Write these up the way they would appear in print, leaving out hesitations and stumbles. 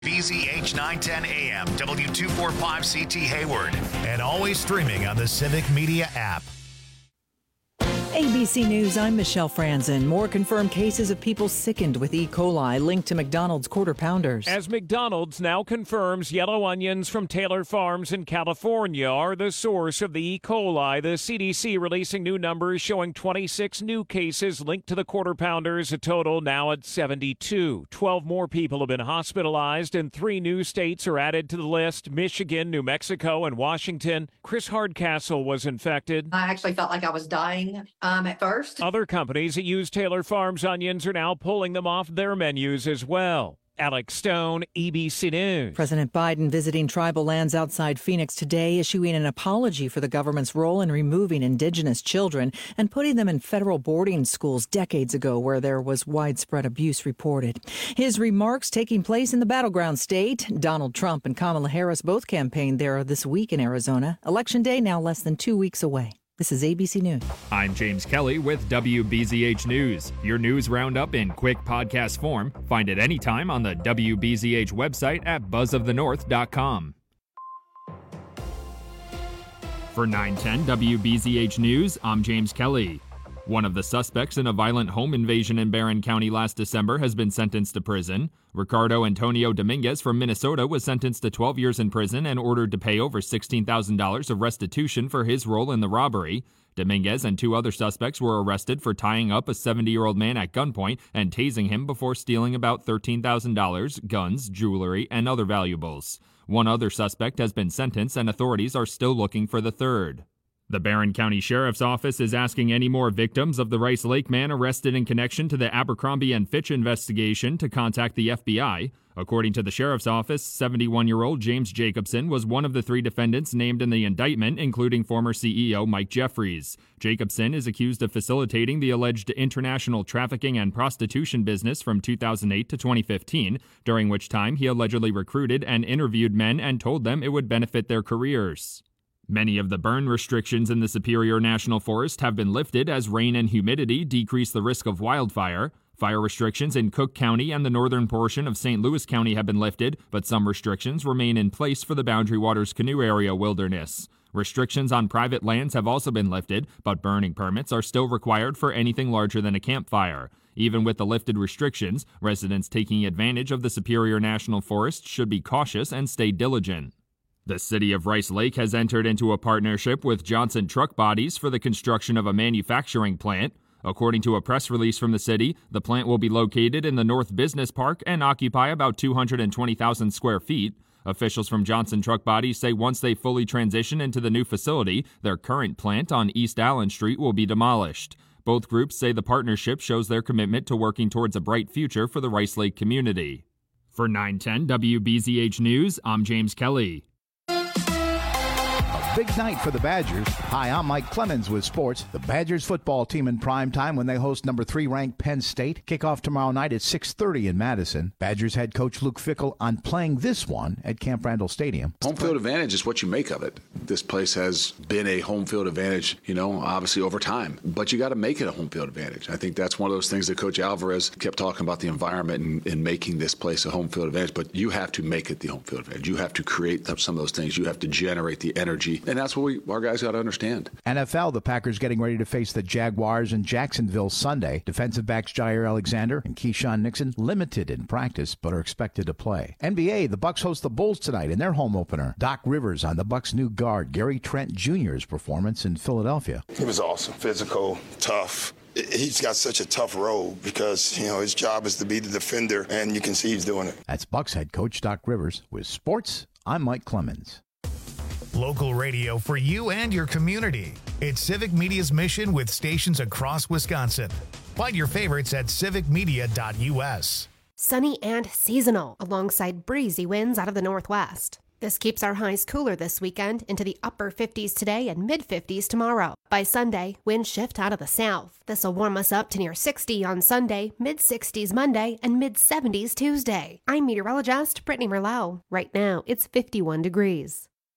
BZH 910 AM, W245CT Hayward, and always streaming on the Civic Media app. ABC News, I'm Michelle Franzen. More confirmed cases of people sickened with E. coli linked to McDonald's Quarter Pounders. As McDonald's now confirms yellow onions from Taylor Farms in California are the source of the E. coli, the CDC releasing new numbers showing 26 new cases linked to the Quarter Pounders, a total now at 72. 12 more people have been hospitalized, and 3 new states are added to the list: Michigan, New Mexico, and Washington. Chris Hardcastle was infected. I actually felt like I was dying at first. Other companies that use Taylor Farms onions are now pulling them off their menus as well. Alex Stone, ABC News. President Biden visiting tribal lands outside Phoenix today, issuing an apology for the government's role in removing indigenous children and putting them in federal boarding schools decades ago where there was widespread abuse reported. His remarks taking place in the battleground state. Donald Trump and Kamala Harris both campaigned there this week in Arizona. Election day now less than 2 weeks away. This is ABC News. I'm James Kelly with WBZH News. Your news roundup in quick podcast form. Find it anytime on the WBZH website at buzzofthenorth.com. For 910 WBZH News, I'm James Kelly. One of the suspects in a violent home invasion in Barron County last December has been sentenced to prison. Ricardo Antonio Dominguez from Minnesota was sentenced to 12 years in prison and ordered to pay over $16,000 of restitution for his role in the robbery. Dominguez and 2 other suspects were arrested for tying up a 70-year-old man at gunpoint and tasing him before stealing about $13,000, guns, jewelry, and other valuables. 1 other suspect has been sentenced, and authorities are still looking for the 3rd. The Barron County Sheriff's Office is asking any more victims of the Rice Lake man arrested in connection to the Abercrombie & Fitch investigation to contact the FBI. According to the Sheriff's Office, 71-year-old James Jacobson was one of the 3 defendants named in the indictment, including former CEO Mike Jeffries. Jacobson is accused of facilitating the alleged international trafficking and prostitution business from 2008 to 2015, during which time he allegedly recruited and interviewed men and told them it would benefit their careers. Many of the burn restrictions in the Superior National Forest have been lifted as rain and humidity decrease the risk of wildfire. Fire restrictions in Cook County and the northern portion of St. Louis County have been lifted, but some restrictions remain in place for the Boundary Waters Canoe Area wilderness. Restrictions on private lands have also been lifted, but burning permits are still required for anything larger than a campfire. Even with the lifted restrictions, residents taking advantage of the Superior National Forest should be cautious and stay diligent. The city of Rice Lake has entered into a partnership with Johnson Truck Bodies for the construction of a manufacturing plant. According to a press release from the city, the plant will be located in the North Business Park and occupy about 220,000 square feet. Officials from Johnson Truck Bodies say once they fully transition into the new facility, their current plant on East Allen Street will be demolished. Both groups say the partnership shows their commitment to working towards a bright future for the Rice Lake community. For 910 WBZH News, I'm James Kelly. Big night for the Badgers. Hi, I'm Mike Clemens with sports. The Badgers football team in prime time when they host number 3 ranked Penn State. Kickoff tomorrow night at 6:30 in Madison. Badgers head coach Luke Fickell on playing this one at Camp Randall Stadium. Home field advantage is what you make of it. This place has been a home field advantage, obviously over time. But you got to make it a home field advantage. I think that's one of those things that Coach Alvarez kept talking about, the environment and making this place a home field advantage. But you have to make it the home field advantage. You have to create some of those things. You have to generate the energy. And that's what our guys got to understand. NFL, the Packers getting ready to face the Jaguars in Jacksonville Sunday. Defensive backs Jair Alexander and Keyshawn Nixon limited in practice but are expected to play. NBA, the Bucks host the Bulls tonight in their home opener. Doc Rivers on the Bucks' new guard Gary Trent Jr.'s performance in Philadelphia. He was awesome, physical, tough. He's got such a tough role because, his job is to be the defender, and you can see he's doing it. That's Bucks head coach Doc Rivers. With sports, I'm Mike Clemens. Local radio for you and your community. It's Civic Media's mission with stations across Wisconsin. Find your favorites at civicmedia.us. Sunny and seasonal, alongside breezy winds out of the northwest. This keeps our highs cooler this weekend into the upper 50s today and mid-50s tomorrow. By Sunday, winds shift out of the south. This will warm us up to near 60 on Sunday, mid-60s Monday, and mid-70s Tuesday. I'm meteorologist Brittany Merlot. Right now, it's 51 degrees.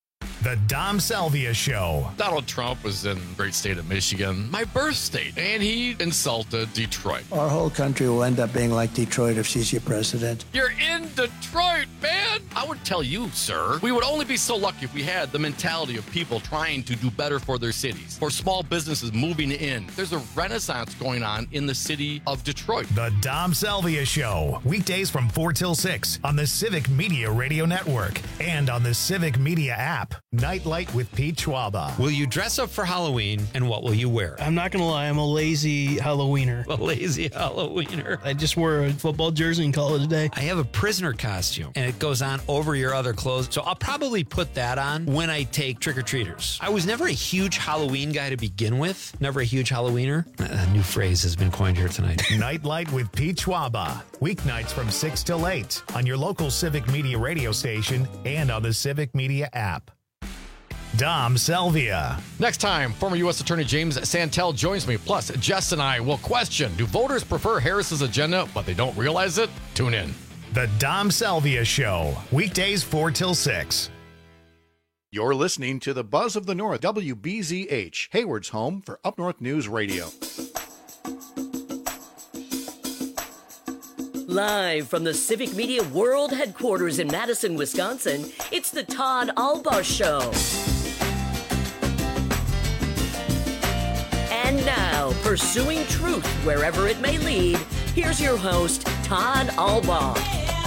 The Dom Salvia Show. Donald Trump was in the great state of Michigan, my birth state, and he insulted Detroit. Our whole country will end up being like Detroit if she's your president. You're in Detroit, man! I would tell you, sir, we would only be so lucky if we had the mentality of people trying to do better for their cities, for small businesses moving in. There's a renaissance going on in the city of Detroit. The Dom Salvia Show. Weekdays from 4 till 6 on the Civic Media Radio Network and on the Civic Media app. Nightlight with Pete Schwaba. Will you dress up for Halloween, and what will you wear? I'm not going to lie, I'm a lazy Halloweener. A lazy Halloweener. I just wore a football jersey and call it a day. I have a prisoner costume, and it goes on over your other clothes, so I'll probably put that on when I take trick-or-treaters. I was never a huge Halloween guy to begin with, never a huge Halloweener. A new phrase has been coined here tonight. Nightlight with Pete Schwaba. Weeknights from 6 till 8 on your local Civic Media radio station and on the Civic Media app. Dom Salvia. Next time, former U.S. Attorney James Santel joins me. Plus, Jess and I will question, do voters prefer Harris's agenda, but they don't realize it? Tune in. The Dom Salvia Show. Weekdays 4 till 6. You're listening to the Buzz of the North, WBZH, Hayward's home for Up North News Radio. Live from the Civic Media World Headquarters in Madison, Wisconsin, it's the Todd Albaugh Show. And now, pursuing truth wherever it may lead, here's your host, Todd Albaugh.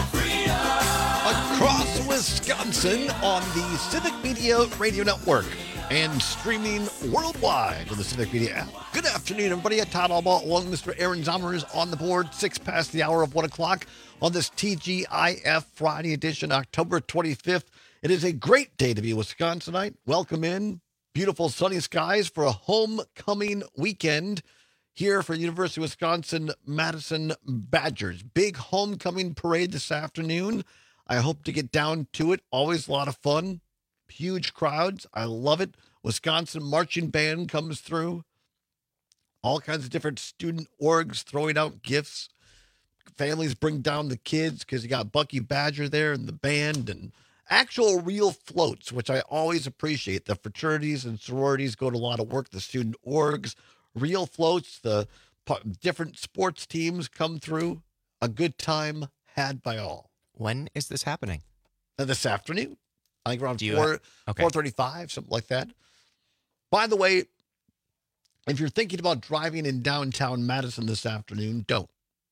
Across Wisconsin on the Civic Media Radio Network and streaming worldwide on the Civic Media app. Good afternoon, everybody. Todd Albaugh along with Mr. Aaron Zommers on the board, 6 past the hour of 1 o'clock on this TGIF Friday edition, October 25th. It is a great day to be a Wisconsinite. Welcome in. Beautiful sunny skies for a homecoming weekend here for University of Wisconsin-Madison Badgers. Big homecoming parade this afternoon. I hope to get down to it. Always a lot of fun. Huge crowds. I love it. Wisconsin marching band comes through. All kinds of different student orgs throwing out gifts. Families bring down the kids because you got Bucky Badger there and the band and actual real floats, which I always appreciate. The fraternities and sororities go to a lot of work. The student orgs, real floats, the different sports teams come through. A good time had by all. When is this happening? This afternoon. I think around 4:35, something like that. By the way, if you're thinking about driving in downtown Madison this afternoon, don't.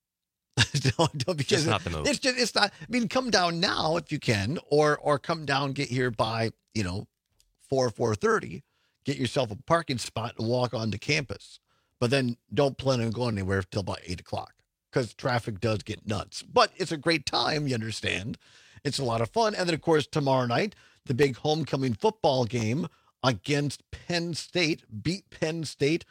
don't because just not the move. It's not. I mean, come down now if you can, or come down, get here by 4:30, get yourself a parking spot and walk onto campus. But then don't plan on going anywhere till about 8 o'clock because traffic does get nuts. But it's a great time, you understand. It's a lot of fun. And then, of course, tomorrow night, the big homecoming football game against Penn State. Beat Penn State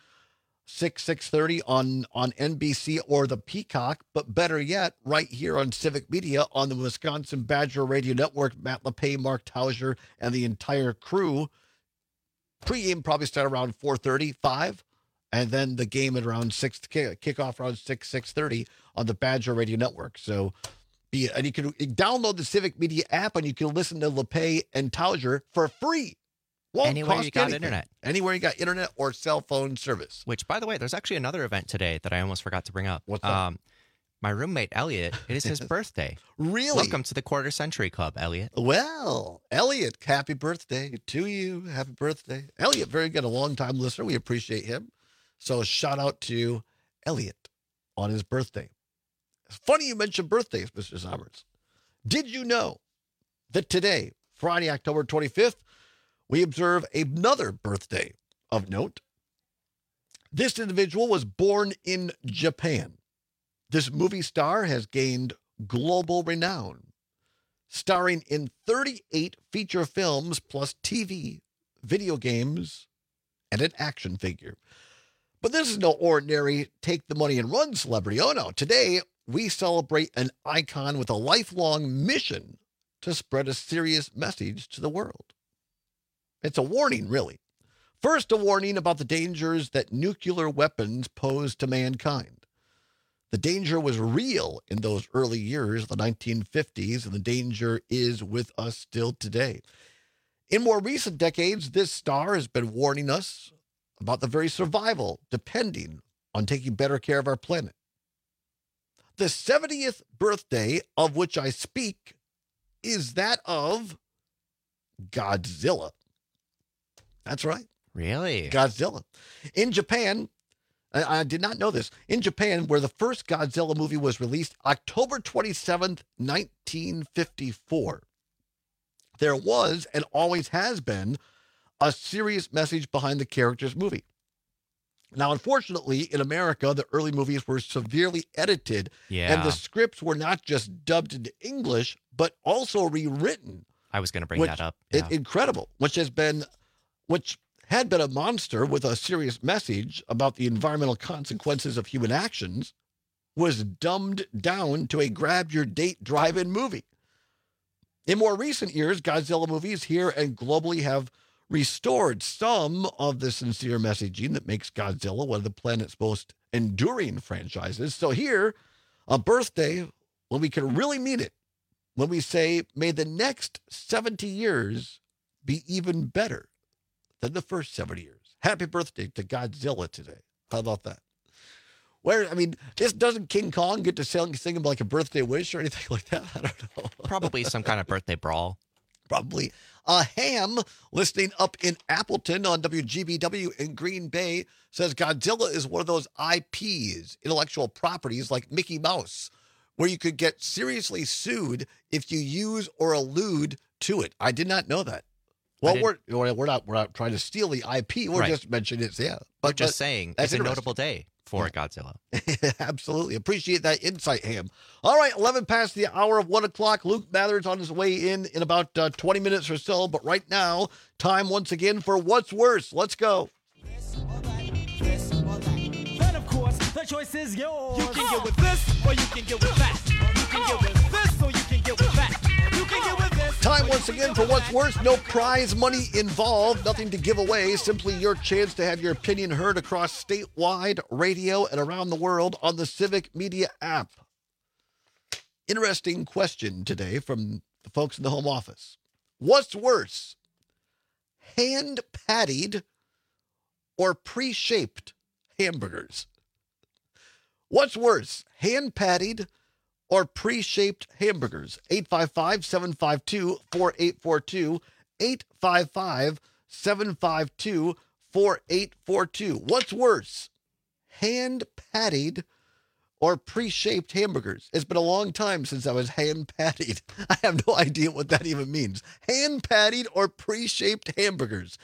6:30 on NBC or the Peacock. But better yet, right here on Civic Media on the Wisconsin Badger Radio Network, Matt LePay, Mark Tauser, and the entire crew. Pre-game probably start around 4:35. And then the game at around 6, kickoff around 6:30 on the Badger Radio Network. So, and you can download the Civic Media app and you can listen to LePay and Tauser for free. Won't Anywhere cost you got anything. internet. Anywhere you got internet or cell phone service. Which, by the way, there's actually another event today that I almost forgot to bring up. What's that? My roommate, Elliot, it is his birthday. Really? Welcome to the Quarter Century Club, Elliot. Well, Elliot, happy birthday to you. Happy birthday. Elliot, very good, a long-time listener. We appreciate him. So shout out to Elliot on his birthday. It's funny you mentioned birthdays, Mr. Zommers. Did you know that today, Friday, October 25th, we observe another birthday of note? This individual was born in Japan. This movie star has gained global renown, starring in 38 feature films plus TV, video games, and an action figure. But this is no ordinary take the money and run celebrity. Oh no, today we celebrate an icon with a lifelong mission to spread a serious message to the world. It's a warning, really. First, a warning about the dangers that nuclear weapons pose to mankind. The danger was real in those early years, the 1950s, and the danger is with us still today. In more recent decades, this star has been warning us about the very survival depending on taking better care of our planet. The 70th birthday of which I speak is that of Godzilla. That's right. Really? Godzilla. In Japan, I did not know this. In Japan, where the first Godzilla movie was released, October 27th, 1954, there was and always has been a serious message behind the character's movie. Now, unfortunately, in America, the early movies were severely edited, and the scripts were not just dubbed into English, but also rewritten. I was going to bring that up. Incredible, which had been a monster with a serious message about the environmental consequences of human actions, was dumbed down to a grab-your-date drive-in movie. In more recent years, Godzilla movies here and globally have restored some of the sincere messaging that makes Godzilla one of the planet's most enduring franchises. So here, a birthday when we can really mean it, when we say, may the next 70 years be even better than the first 70 years. Happy birthday to Godzilla today. How about that? Doesn't King Kong get to sing him like a birthday wish or anything like that? I don't know. Probably some kind of birthday brawl. Probably. Ham, listening up in Appleton on WGBW in Green Bay, says Godzilla is one of those IPs, intellectual properties like Mickey Mouse, where you could get seriously sued if you use or allude to it. I did not know that. Well, we're not trying to steal the IP. We're just mentioning it. Yeah, we're just saying it's a notable day for Godzilla. Absolutely. Appreciate that insight, Ham. All right, 11 past the hour of 1 o'clock. Luke Mather's on his way in about 20 minutes or so. But right now, time once again for What's Worse. Let's go. Then, of course, the choice is yours. You can get with this or you can get with that. You can get with this or you can get with that. You can get with this. Time once again for What's Worse. No prize money involved, nothing to give away, simply your chance to have your opinion heard across statewide radio and around the world on the Civic Media app. Interesting question today from the folks in the home office. What's worse, hand-pattied or pre-shaped hamburgers? What's worse, hand-pattied or pre-shaped hamburgers? 855-752-4842. 855-752-4842. What's worse, hand-pattied or pre-shaped hamburgers? It's been a long time since I was hand-pattied. I have no idea what that even means. Hand-pattied or pre-shaped hamburgers.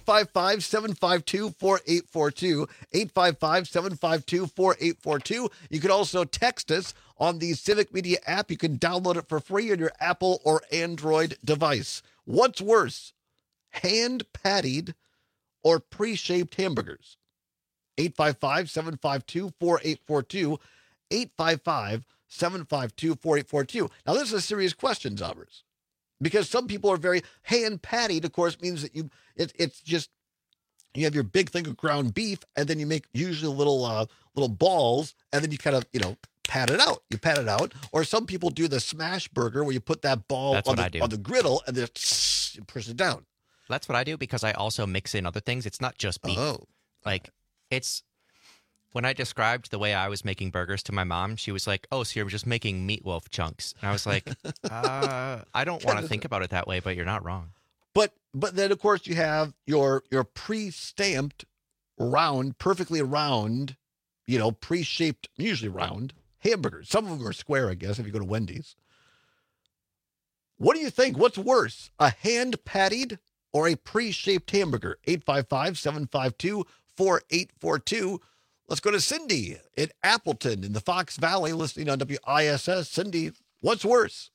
855-752-4842. 855-752-4842. You can also text us on the Civic Media app. You can download it for free on your Apple or Android device. What's worse, hand-pattied or pre-shaped hamburgers? 855-752-4842. 855-752-4842. Now, this is a serious question, Zobbers, because some people are very hand-pattied. Of course, means that it's just you have your big thing of ground beef, and then you make usually little balls, and then you kind of pat it out. You pat it out, or some people do the smash burger where you put that ball on the griddle and then you push it down. That's what I do because I also mix in other things. It's not just beef. Oh, it's. When I described the way I was making burgers to my mom, she was like, "Oh, so you're just making meatloaf chunks?" And I was like, "I don't want to think about it that way, but you're not wrong." But then of course you have your pre-stamped round, perfectly round, pre-shaped, usually round hamburgers. Some of them are square, I guess, if you go to Wendy's. What do you think? What's worse, a hand-pattied or a pre-shaped hamburger? 855-752-4842. Let's go to Cindy in Appleton in the Fox Valley, listening on WISS. Cindy, what's worse?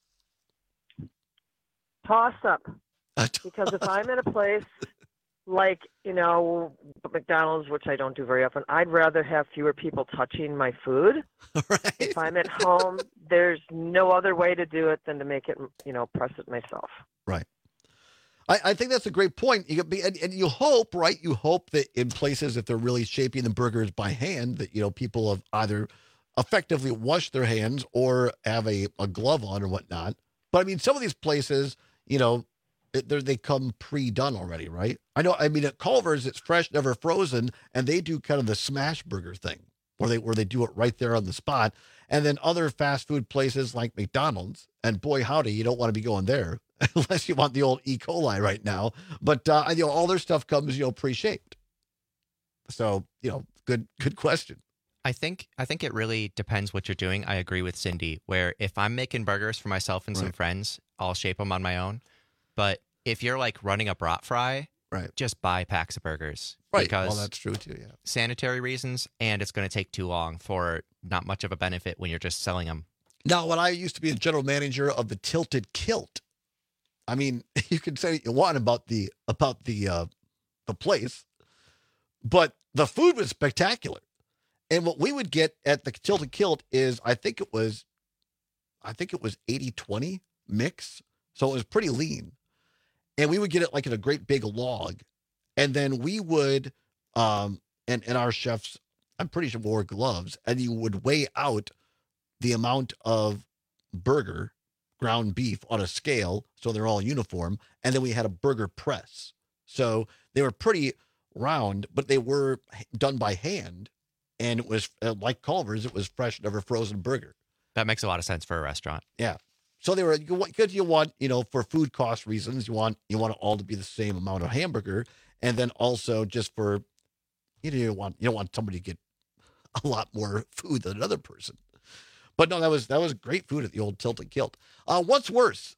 Toss-up. Because if I'm at a place like, McDonald's, which I don't do very often, I'd rather have fewer people touching my food. Right. If I'm at home, there's no other way to do it than to make it, press it myself. Right. I think that's a great point. And you hope, right? You hope that in places, if they're really shaping the burgers by hand, that, people have either effectively washed their hands or have a glove on or whatnot. But I mean, some of these places, they come pre-done already, right? I know. I mean, at Culver's, it's fresh, never frozen, and they do kind of the smash burger thing, where they do it right there on the spot. And then other fast food places like McDonald's, and boy howdy, you don't want to be going there unless you want the old E. coli right now. But all their stuff comes pre-shaped. So good question. I think it really depends what you're doing. I agree with Cindy, where if I'm making burgers for myself and some friends, I'll shape them on my own. But if you're like running a brat fry, just buy packs of burgers. Right. Because well, that's true too, yeah. Sanitary reasons, and it's going to take too long for not much of a benefit when you're just selling them. Now, when I used to be a general manager of the Tilted Kilt, I mean, you can say what you want about the place, but the food was spectacular. And what we would get at the Tilted Kilt is, I think it was 80-20 mix. So it was pretty lean. And we would get it like in a great big log. And then we would, and our chefs, I'm pretty sure, wore gloves, and you would weigh out the amount of burger, ground beef on a scale. So they're all uniform. And then we had a burger press. So they were pretty round, but they were done by hand. And it was like Culver's, it was fresh, never frozen burger. That makes a lot of sense for a restaurant. Yeah. So they were, because you want, for food cost reasons, you want it all to be the same amount of hamburger. And then also just for, you don't want somebody to get a lot more food than another person. But no, that was great food at the old Tilted Kilt. What's worse?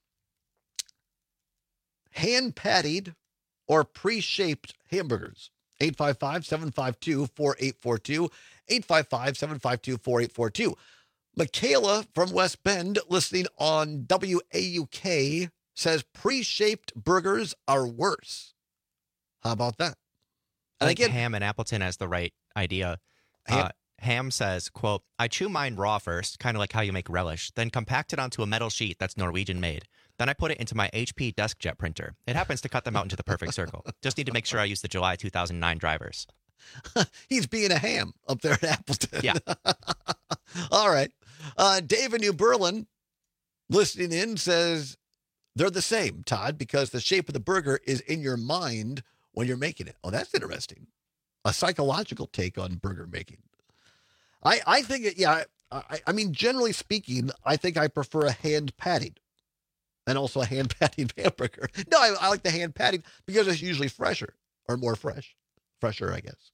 Hand-pattied or pre-shaped hamburgers? 855-752-4842. 855-752-4842. Michaela from West Bend, listening on WAUK, says pre-shaped burgers are worse. How about that? And again, Ham and Appleton has the right idea. Ham says, quote, I chew mine raw first, kind of like how you make relish, then compact it onto a metal sheet that's Norwegian made. Then I put it into my HP DeskJet printer. It happens to cut them out into the perfect circle. Just need to make sure I use the July 2009 drivers. He's being a ham up there at Appleton. Yeah. All right. Dave in New Berlin, listening in, says they're the same, Todd, because the shape of the burger is in your mind when you're making it. Oh, that's interesting. A psychological take on burger making. I think, I mean, generally speaking, I think I prefer a hand-patted and also a hand-patted hamburger. No, I like the hand-patted because it's usually fresher or more fresher, I guess.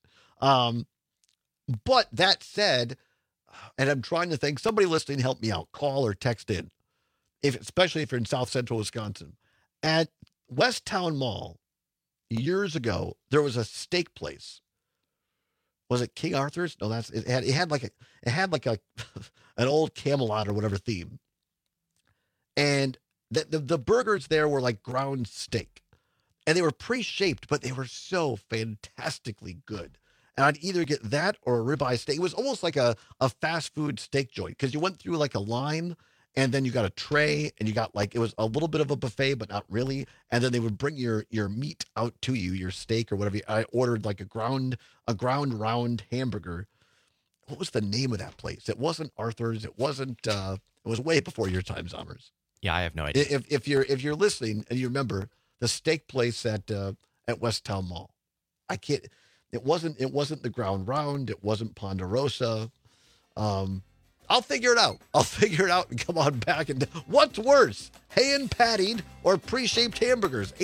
But that said, and I'm trying to think, somebody listening, help me out, call or text in, especially if you're in South Central Wisconsin. At West Town Mall, years ago, there was a steak place. Was it King Arthur's? No, it had like an old Camelot or whatever theme. And the burgers there were like ground steak. And they were pre-shaped, but they were so fantastically good. And I'd either get that or a ribeye steak. It was almost like a fast food steak joint because you went through like a line and then you got a tray and you got it was a little bit of a buffet, but not really. And then they would bring your meat out to you, your steak or whatever. I ordered like a ground round hamburger. What was the name of that place? It wasn't Arthur's. It wasn't, it was way before your time, Zommers. Yeah, I have no idea. If you're listening and you remember the steak place at West Town Mall, it wasn't the ground round. It wasn't Ponderosa. I'll figure it out. And come on back. And what's worse, hand-patted or pre-shaped hamburgers?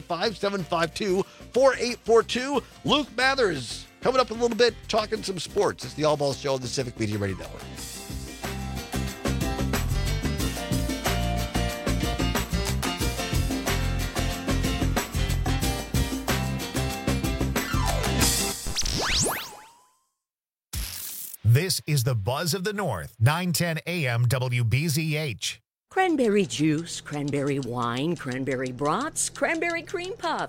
855-752-4842. Luke Mathers coming up in a little bit, talking some sports. It's the All Balls Show on the Civic Media Radio Network. This is the Buzz of the North, 910 AM WBZH. Cranberry juice, cranberry wine, cranberry brats, cranberry cream puffs.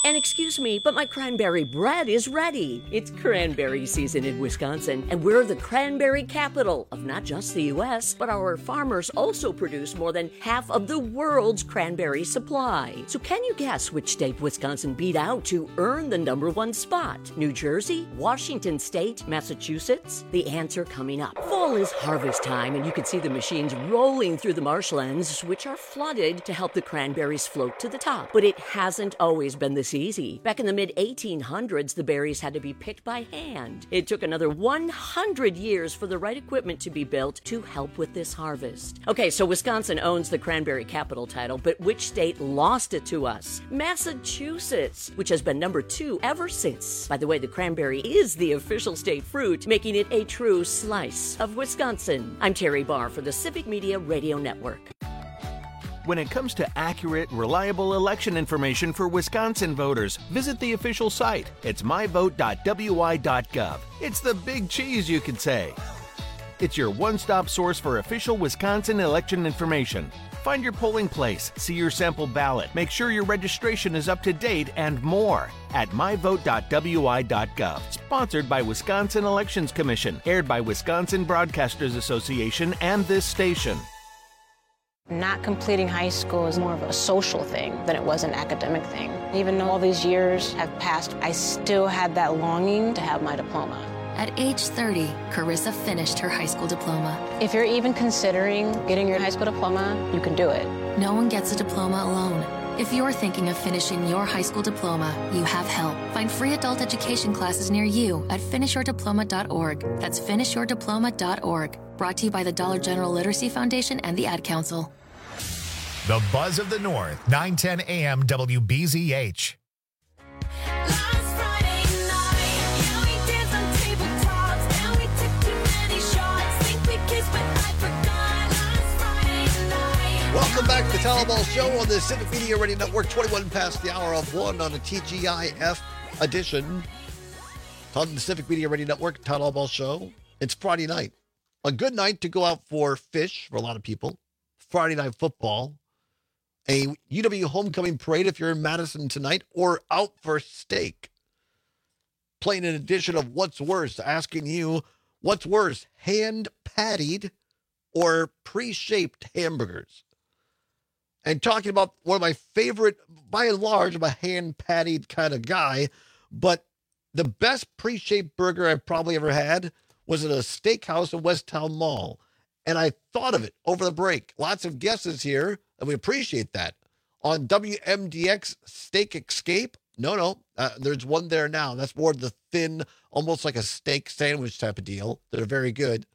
And excuse me, but my cranberry bread is ready. It's cranberry season in Wisconsin, and we're the cranberry capital of not just the U.S., but our farmers also produce more than half of the world's cranberry supply. So can you guess which state Wisconsin beat out to earn the #1 spot? New Jersey, Washington State, Massachusetts? The answer coming up. Fall is harvest time, and you can see the machines rolling through the marshlands, which are flooded to help the cranberries float to the top. But it hasn't always been this easy. Back in the mid-1800s, the berries had to be picked by hand. It took another 100 years for the right equipment to be built to help with this harvest. Okay, so Wisconsin owns the cranberry capital title, but which state lost it to us? Massachusetts, which has been #2 ever since. By the way, the cranberry is the official state fruit, making it a true slice of Wisconsin. I'm Terry Barr for the Civic Media Radio Network. When it comes to accurate, reliable election information for Wisconsin voters, visit the official site. It's myvote.wi.gov. It's the big cheese, you could say. It's your one-stop source for official Wisconsin election information. Find your polling place, see your sample ballot, make sure your registration is up to date, and more at myvote.wi.gov. Sponsored by Wisconsin Elections Commission, aired by Wisconsin Broadcasters Association and this station. Not completing high school is more of a social thing than it was an academic thing. Even though all these years have passed, I still had that longing to have my diploma. At age 30, Carissa finished her high school diploma. If you're even considering getting your high school diploma, you can do it. No one gets a diploma alone. If you're thinking of finishing your high school diploma, you have help. Find free adult education classes near you at finishyourdiploma.org. That's finishyourdiploma.org. Brought to you by the Dollar General Literacy Foundation and the Ad Council. The Buzz of the North, 910 AM WBZH. Welcome back to the Town Hall Show on the Civic Media Radio Network, 21 past the hour of 1 on a TGIF edition. On the Civic Media Radio Network, Town Hall Show. It's Friday night. A good night to go out for fish for a lot of people. Friday night football. A UW homecoming parade if you're in Madison tonight, or out for steak. Playing an edition of What's Worse, asking you, what's worse, hand-pattied or pre-shaped hamburgers? And talking about one of my favorite, by and large, I'm a hand-pattied kind of guy, but the best pre-shaped burger I've probably ever had was at a steakhouse in Westtown Mall. And I thought of it over the break. Lots of guesses here, and we appreciate that. On WMDX Steak Escape, no, there's one there now. That's more the thin, almost like a steak sandwich type of deal. They're very good.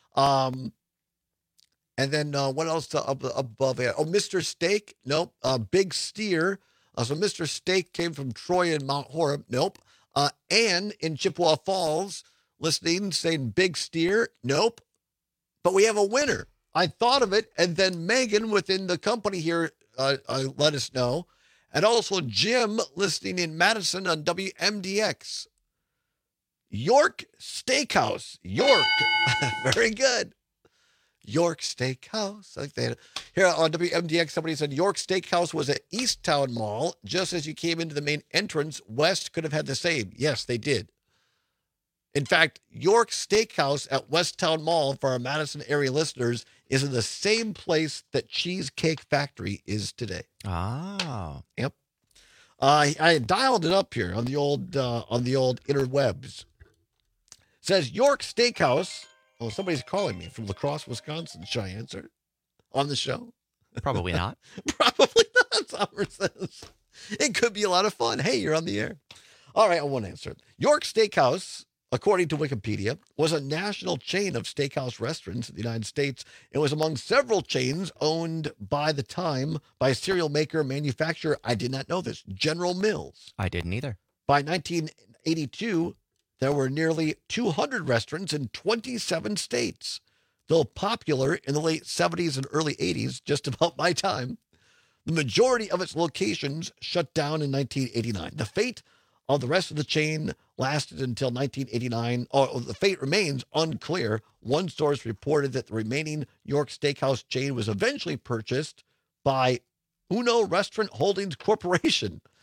And then what else above it? Oh, Mr. Steak? Nope. Big Steer. So Mr. Steak came from Troy and Mount Horeb. Nope. Ann in Chippewa Falls listening, saying Big Steer. Nope. But we have a winner. I thought of it, and then Megan within the company here let us know. And also Jim listening in Madison on WMDX. York Steakhouse. York. Very good. York Steakhouse. I think they had, here on WMDX, somebody said York Steakhouse was at Easttown Mall. Just as you came into the main entrance, West could have had the same. Yes, they did. In fact, York Steakhouse at Westtown Mall, for our Madison area listeners, is in the same place that Cheesecake Factory is today. Oh. Yep. I dialed it up here on the old interwebs. It says York Steakhouse. Oh, somebody's calling me from La Crosse, Wisconsin. Should I answer on the show? Probably not. Probably not, Summer says. It could be a lot of fun. Hey, you're on the air. All right, I won't answer it. York Steakhouse, according to Wikipedia, was a national chain of steakhouse restaurants in the United States. It was among several chains owned by the time by cereal maker and manufacturer, I did not know this, General Mills. I didn't either. By 1982, there were nearly 200 restaurants in 27 states. Though popular in the late 70s and early 80s, just about my time, the majority of its locations shut down in 1989. The fate of the rest of the chain lasted until 1989. The fate remains unclear. One source reported that the remaining York Steakhouse chain was eventually purchased by Uno Restaurant Holdings Corporation.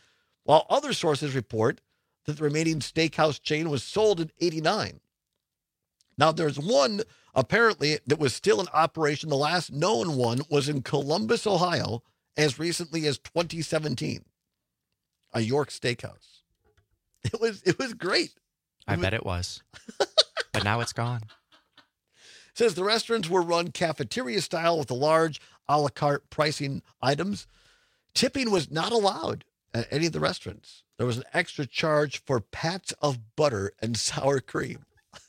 while other sources report that the remaining steakhouse chain was sold in 1989. Now, there's one, apparently, that was still in operation. The last known one was in Columbus, Ohio, as recently as 2017. A York Steakhouse. It was great. I bet it was. But now it's gone. Says the restaurants were run cafeteria style with a large a la carte pricing items. Tipping was not allowed at any of the restaurants. There was an extra charge for pats of butter and sour cream.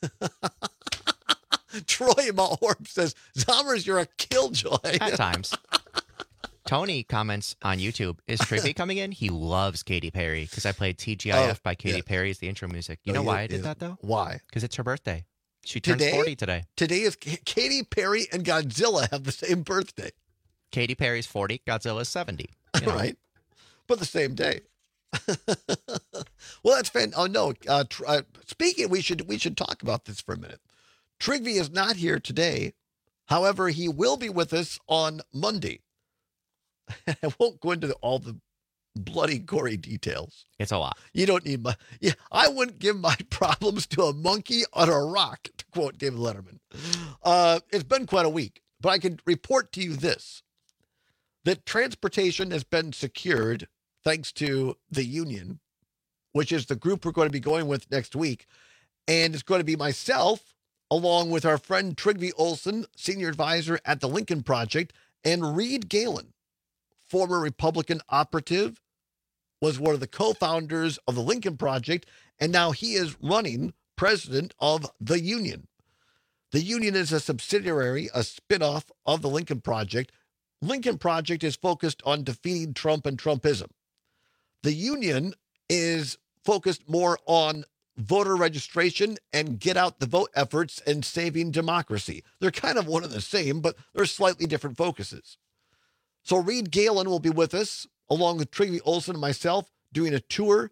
Troy Malhorp says, Zommers, you're a killjoy. At times. Tony comments on YouTube, is Trivia coming in? He loves Katy Perry because I played TGIF by Katy Perry as the intro music. You know why I did that, though? Why? Because it's her birthday. She turns 40 today. Today is Katy Perry and Godzilla have the same birthday. Katy Perry's 40, Godzilla's 70. You know. Right. But the same day. Well, that's fantastic. Oh, no. Speaking, we should talk about this for a minute. Trigby is not here today. However, he will be with us on Monday. I won't go into all the bloody, gory details. It's a lot. You don't need my... Yeah, I wouldn't give my problems to a monkey on a rock, to quote David Letterman. It's been quite a week, but I can report to you this, that transportation has been secured thanks to the union, which is the group we're going to be going with next week. And it's going to be myself, along with our friend Trygve Olsen, senior advisor at the Lincoln Project, and Reed Galen, former Republican operative, was one of the co-founders of the Lincoln Project, and now he is running president of the union. The union is a subsidiary, a spinoff of the Lincoln Project. Lincoln Project is focused on defeating Trump and Trumpism. The union is focused more on voter registration and get out the vote efforts and saving democracy. They're kind of one and the same, but they're slightly different focuses. So Reed Galen will be with us, along with Trygve Olsen and myself, doing a tour,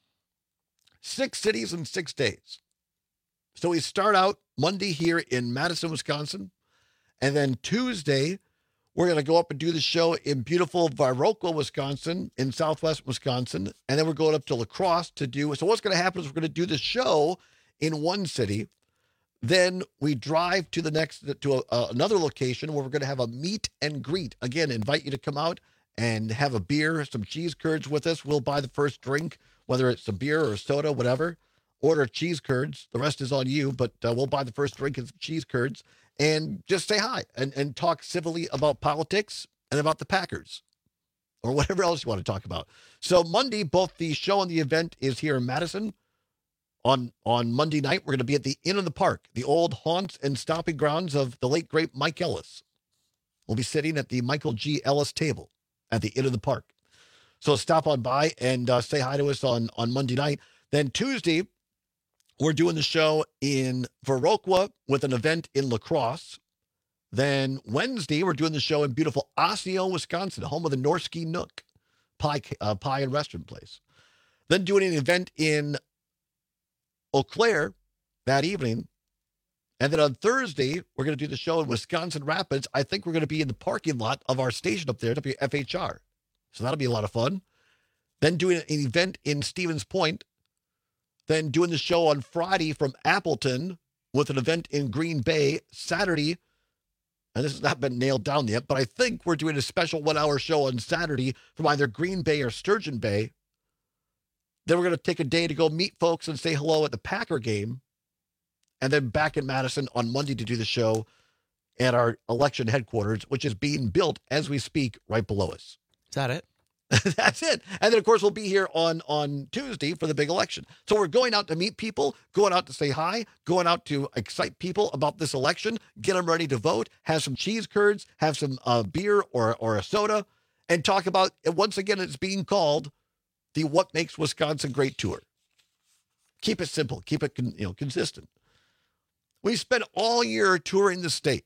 6 cities in 6 days. So we start out Monday here in Madison, Wisconsin, and then Tuesday, we're going to go up and do the show in beautiful Viroqua, Wisconsin, in southwest Wisconsin, and then we're going up to La Crosse to do... So what's going to happen is we're going to do the show in one city. Then we drive to the next to another location where we're going to have a meet and greet. Again, invite you to come out and have a beer, some cheese curds with us. We'll buy the first drink, whether it's a beer or a soda, whatever. Order cheese curds. The rest is on you, but we'll buy the first drink and some cheese curds and just say hi and talk civilly about politics and about the Packers or whatever else you want to talk about. So Monday, both the show and the event is here in Madison. On Monday night, we're going to be at the Inn in the Park, the old haunts and stomping grounds of the late, great Mike Ellis. We'll be sitting at the Michael G. Ellis table at the Inn in the Park. So stop on by and say hi to us on Monday night. Then Tuesday, we're doing the show in Viroqua with an event in La Crosse. Then Wednesday, we're doing the show in beautiful Osseo, Wisconsin, home of the Norski Nook pie and restaurant place. Then doing an event in Eau Claire that evening. And then on Thursday, we're going to do the show in Wisconsin Rapids. I think we're going to be in the parking lot of our station up there, WFHR. So that'll be a lot of fun. Then doing an event in Stevens Point. Then doing the show on Friday from Appleton with an event in Green Bay. Saturday, and this has not been nailed down yet, but I think we're doing a special 1-hour show on Saturday from either Green Bay or Sturgeon Bay. Then we're going to take a day to go meet folks and say hello at the Packer game. And then back in Madison on Monday to do the show at our election headquarters, which is being built as we speak right below us. Is that it? That's it. And then, of course, we'll be here on Tuesday for the big election. So we're going out to meet people, going out to say hi, going out to excite people about this election, get them ready to vote, have some cheese curds, have some beer or a soda, and talk about, once again, it's being called the What Makes Wisconsin Great Tour. Keep it simple. Keep it consistent. We spent all year touring the state.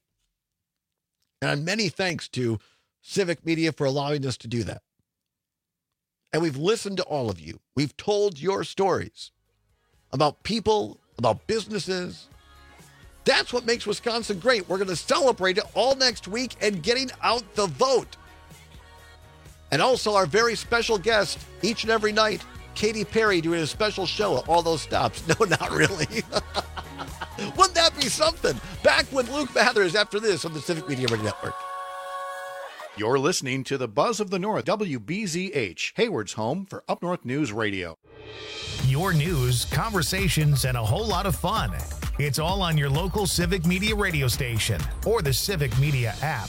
And many thanks to Civic Media for allowing us to do that. And we've listened to all of you. We've told your stories about people, about businesses. That's what makes Wisconsin great. We're going to celebrate it all next week and getting out the vote. And also our very special guest each and every night, Katy Perry, doing a special show at all those stops. No, not really. Wouldn't that be something? Back with Luke Mathers after this on the Civic Media Radio Network. You're listening to the Buzz of the North, WBZH, Hayward's home for Up North News Radio. Your news, conversations, and a whole lot of fun. It's all on your local Civic Media radio station or the Civic Media app.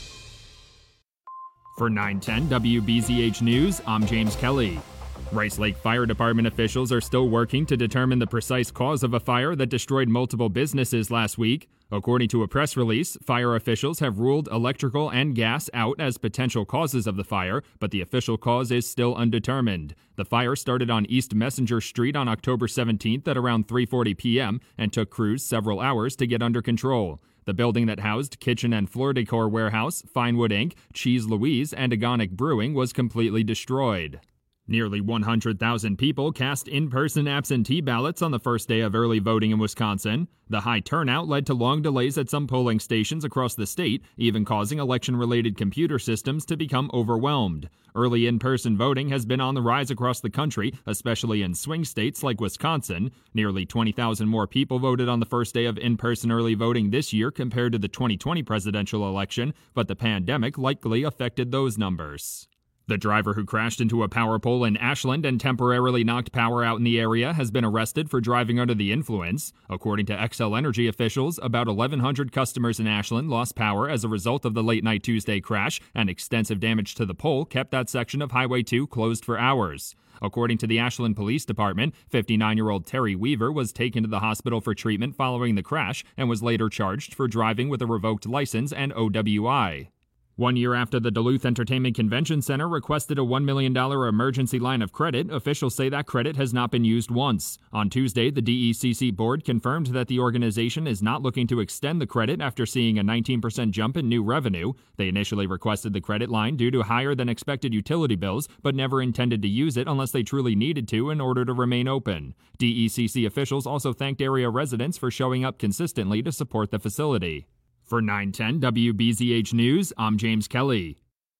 For 910 WBZH News, I'm James Kelly. Rice Lake Fire Department officials are still working to determine the precise cause of a fire that destroyed multiple businesses last week. According to a press release, fire officials have ruled electrical and gas out as potential causes of the fire, but the official cause is still undetermined. The fire started on East Messenger Street on October 17th at around 3:40 p.m. and took crews several hours to get under control. The building that housed Kitchen and Floor Decor Warehouse, Finewood Inc., Cheese Louise, and Agonic Brewing was completely destroyed. Nearly 100,000 people cast in-person absentee ballots on the first day of early voting in Wisconsin. The high turnout led to long delays at some polling stations across the state, even causing election-related computer systems to become overwhelmed. Early in-person voting has been on the rise across the country, especially in swing states like Wisconsin. Nearly 20,000 more people voted on the first day of in-person early voting this year compared to the 2020 presidential election, but the pandemic likely affected those numbers. The driver who crashed into a power pole in Ashland and temporarily knocked power out in the area has been arrested for driving under the influence. According to Xcel Energy officials, about 1,100 customers in Ashland lost power as a result of the late-night Tuesday crash, and extensive damage to the pole kept that section of Highway 2 closed for hours. According to the Ashland Police Department, 59-year-old Terry Weaver was taken to the hospital for treatment following the crash and was later charged for driving with a revoked license and OWI. 1 year after the Duluth Entertainment Convention Center requested a $1 million emergency line of credit, officials say that credit has not been used once. On Tuesday, the DECC board confirmed that the organization is not looking to extend the credit after seeing a 19% jump in new revenue. They initially requested the credit line due to higher than expected utility bills, but never intended to use it unless they truly needed to in order to remain open. DECC officials also thanked area residents for showing up consistently to support the facility. For 910 WBZH News, I'm James Kelly.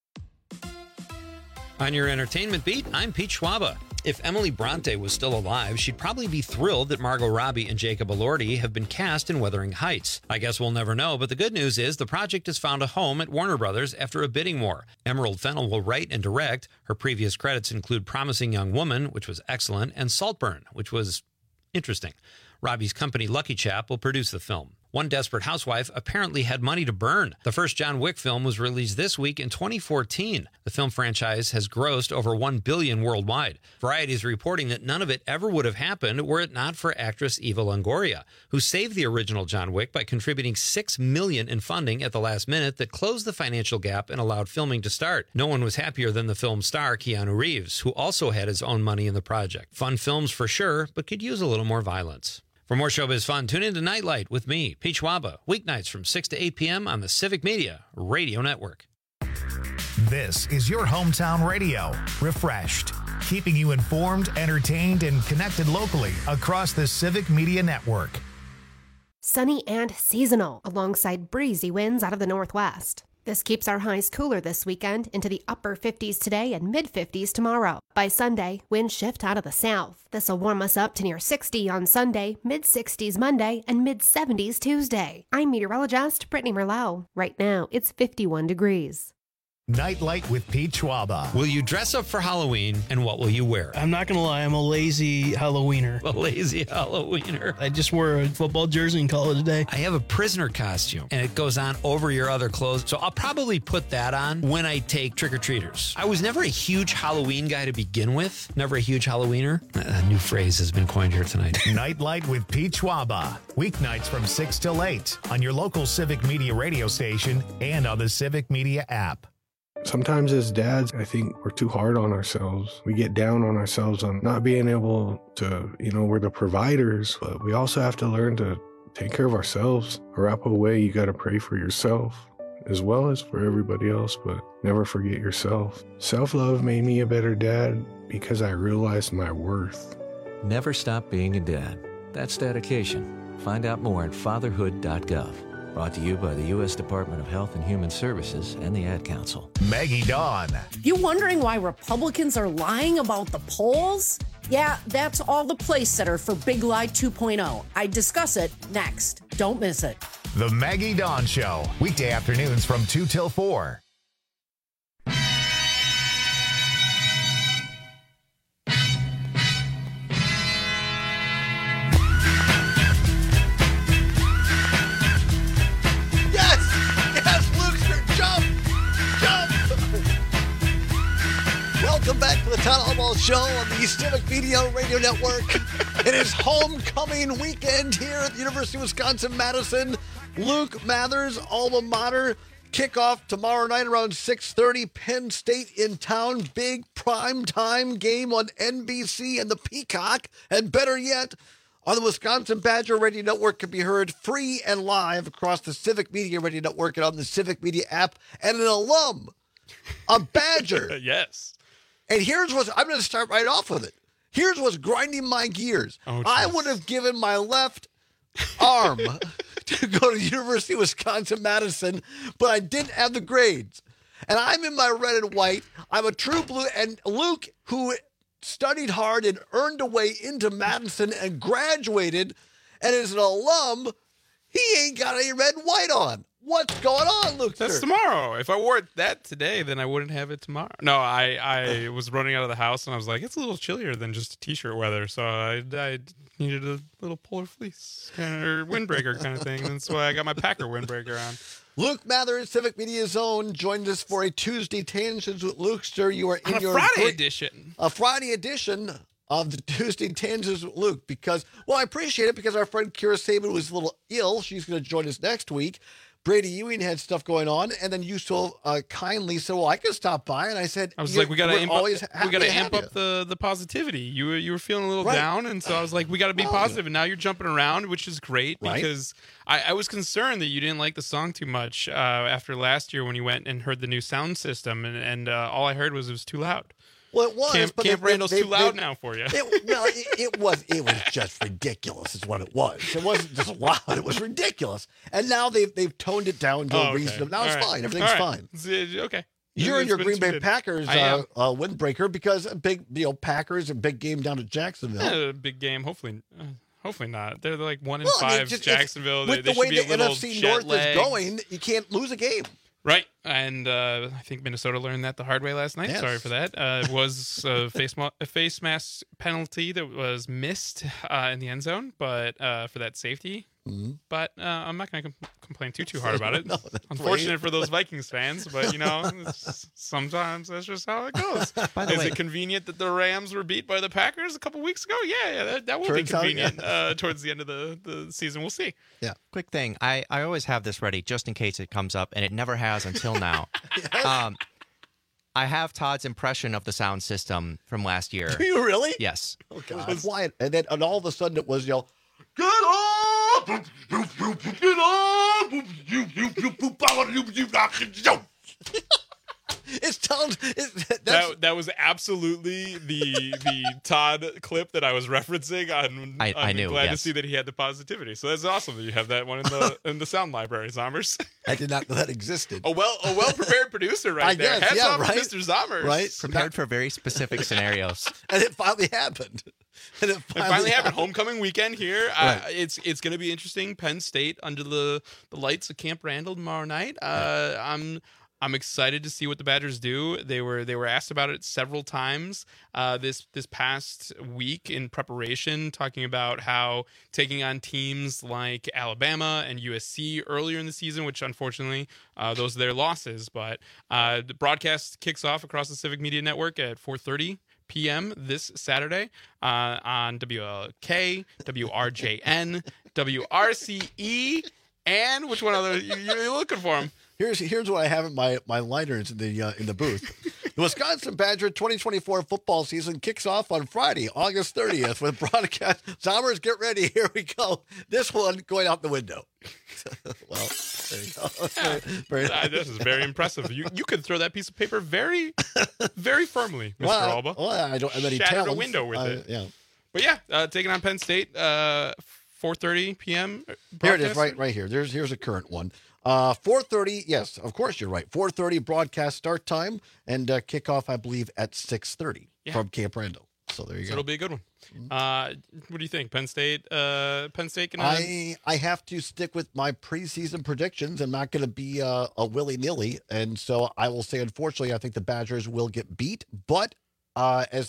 On your entertainment beat, I'm Pete Schwaba. If Emily Bronte was still alive, she'd probably be thrilled that Margot Robbie and Jacob Elordi have been cast in Wuthering Heights. I guess we'll never know, but the good news is the project has found a home at Warner Brothers after a bidding war. Emerald Fennell will write and direct. Her previous credits include Promising Young Woman, which was excellent, and Saltburn, which was interesting. Robbie's company Lucky Chap will produce the film. One Desperate Housewife apparently had money to burn. The first John Wick film was released this week in 2014. The film franchise has grossed over $1 billion worldwide. Variety is reporting that none of it ever would have happened were it not for actress Eva Longoria, who saved the original John Wick by contributing $6 million in funding at the last minute that closed the financial gap and allowed filming to start. No one was happier than the film's star, Keanu Reeves, who also had his own money in the project. Fun films for sure, but could use a little more violence. For more showbiz fun, tune in to Nightlight with me, Pete Schwaba, weeknights from 6 to 8 p.m. on the Civic Media Radio Network. This is your hometown radio, refreshed, keeping you informed, entertained, and connected locally across the Civic Media Network. Sunny and seasonal, alongside breezy winds out of the northwest. This keeps our highs cooler this weekend into the upper 50s today and mid-50s tomorrow. By Sunday, winds shift out of the south. This will warm us up to near 60 on Sunday, mid-60s Monday, and mid-70s Tuesday. I'm meteorologist Brittany Merlot. Right now, it's 51 degrees. Nightlight with Pete Schwaba. Will you dress up for Halloween, and what will you wear? I'm not going to lie, I'm a lazy Halloweener. A lazy Halloweener. I just wore a football jersey and call it a day. I have a prisoner costume, and it goes on over your other clothes, so I'll probably put that on when I take trick-or-treaters. I was never a huge Halloween guy to begin with. Never a huge Halloweener. A new phrase has been coined here tonight. Nightlight with Pete Schwaba. Weeknights from 6 till 8 on your local Civic Media radio station and on the Civic Media app. Sometimes as dads, I think we're too hard on ourselves. We get down on ourselves on not being able to, we're the providers, but we also have to learn to take care of ourselves. Wrap away, you got to pray for yourself as well as for everybody else, but never forget yourself. Self-love made me a better dad because I realized my worth. Never stop being a dad. That's dedication. Find out more at fatherhood.gov. Brought to you by the U.S. Department of Health and Human Services and the Ad Council. Maggie Dawn. You wondering why Republicans are lying about the polls? Yeah, that's all the place setter for Big Lie 2.0. I discuss it next. Don't miss it. The Maggie Dawn Show. Weekday afternoons from 2 till 4. Welcome back to the Todd Albaugh Show on the Civic Media Radio Network. It is homecoming weekend here at the University of Wisconsin-Madison. Luke Mather's alma mater. Kickoff tomorrow night around 6:30. Penn State in town. Big primetime game on NBC and the Peacock. And better yet, on the Wisconsin Badger Radio Network, can be heard free and live across the Civic Media Radio Network and on the Civic Media app. And an alum, a Badger. Yes. And here's what's, I'm going to start right off with it. Here's what's grinding my gears. I would have given my left arm to go to the University of Wisconsin-Madison, but I didn't have the grades. And I'm in my red and white. I'm a true blue. And Luke, who studied hard and earned a way into Madison and graduated and is an alum, he ain't got any red and white on. What's going on, Luke? That's tomorrow. If I wore that today, then I wouldn't have it tomorrow. No, I was running out of the house, and I was like, it's a little chillier than just T-shirt weather, so I needed a little polar fleece or windbreaker kind of thing. That's why I got my Packer windbreaker on. Luke Mather, Civic Media Zone, joined us for a Tuesday Tangents with Lukester. You are in your Friday edition. A Friday edition of the Tuesday Tangents with Luke, because, well, I appreciate it because our friend Kira Saban was a little ill. She's going to join us next week. Brady Ewing had stuff going on, and then you so kindly said, well, I could stop by. And I said, I was like, we got to amp up the positivity. You were feeling a little down, and so I was like, we got to be positive. And now you're jumping around, which is great, because I was concerned that you didn't like the song too much after last year when you went and heard the new sound system, and all I heard was it was too loud. Well, it was. Camp Randall's too loud now for you. It was just ridiculous is what it was. It wasn't just loud. It was ridiculous. And now they've toned it down to a reasonable. Now it's fine. Everything's fine. Okay. You're in your Green Bay Packers windbreaker because a big, Packers, a big game down at Jacksonville. Big game. Hopefully not. They're like 1-5 Jacksonville. With the way the NFC North is going, you can't lose a game. Right, and I think Minnesota learned that the hard way last night. Yes. Sorry for that. It was a face mask penalty that was missed in the end zone, but for that safety. Mm-hmm. But I'm not going to complain too hard about it. Unfortunate for those Vikings fans, but sometimes that's just how it goes. Is it convenient that the Rams were beat by the Packers a couple weeks ago? Yeah, that will be convenient towards the end of the season. We'll see. Yeah. Quick thing, I always have this ready just in case it comes up, and it never has until now. Yes. I have Todd's impression of the sound system from last year. Do you really? Yes. Oh God. It was quiet, and all of a sudden it was get up, get up. It sounds that was absolutely the Todd clip that I was referencing. I knew. Glad to see that he had the positivity. So that's awesome that you have that one in the sound library, Zommers. I did not know that existed. A well prepared producer right there. Guess, Hats off to Mr. Zommers. Right, prepared for very specific scenarios. And it finally happened. It finally happened. Homecoming weekend here. Right. It's going to be interesting. Penn State under the lights of Camp Randall tomorrow night. I'm excited to see what the Badgers do. They were asked about it several times this past week in preparation, talking about how taking on teams like Alabama and USC earlier in the season, which unfortunately those are their losses. But the broadcast kicks off across the Civic Media Network at 4:30 p.m. this Saturday on WLK, WRJN, WRCE, and which one other you're looking for them? Here's what I have in my liners in the booth. The Wisconsin Badger 2024 football season kicks off on Friday, August 30th with broadcast. Zommers, get ready. Here we go. This one going out the window. Well, there you go. This is very impressive. You could throw that piece of paper very, very firmly, Mr. Alba. Well, I don't have any Shattered talents. A window with it. Yeah. But yeah, taking on Penn State. 4:30 p.m. Here it is, broadcast? right here. Here's a current one. 4:30. Yes, of course you're right. 4:30 broadcast start time and kickoff, I believe, at 6:30 from Camp Randall. So there you go. It'll be a good one. What do you think? Penn State can. I have to stick with my preseason predictions. I'm not going to be a willy-nilly, and so I will say, unfortunately, I think the Badgers will get beat. But on a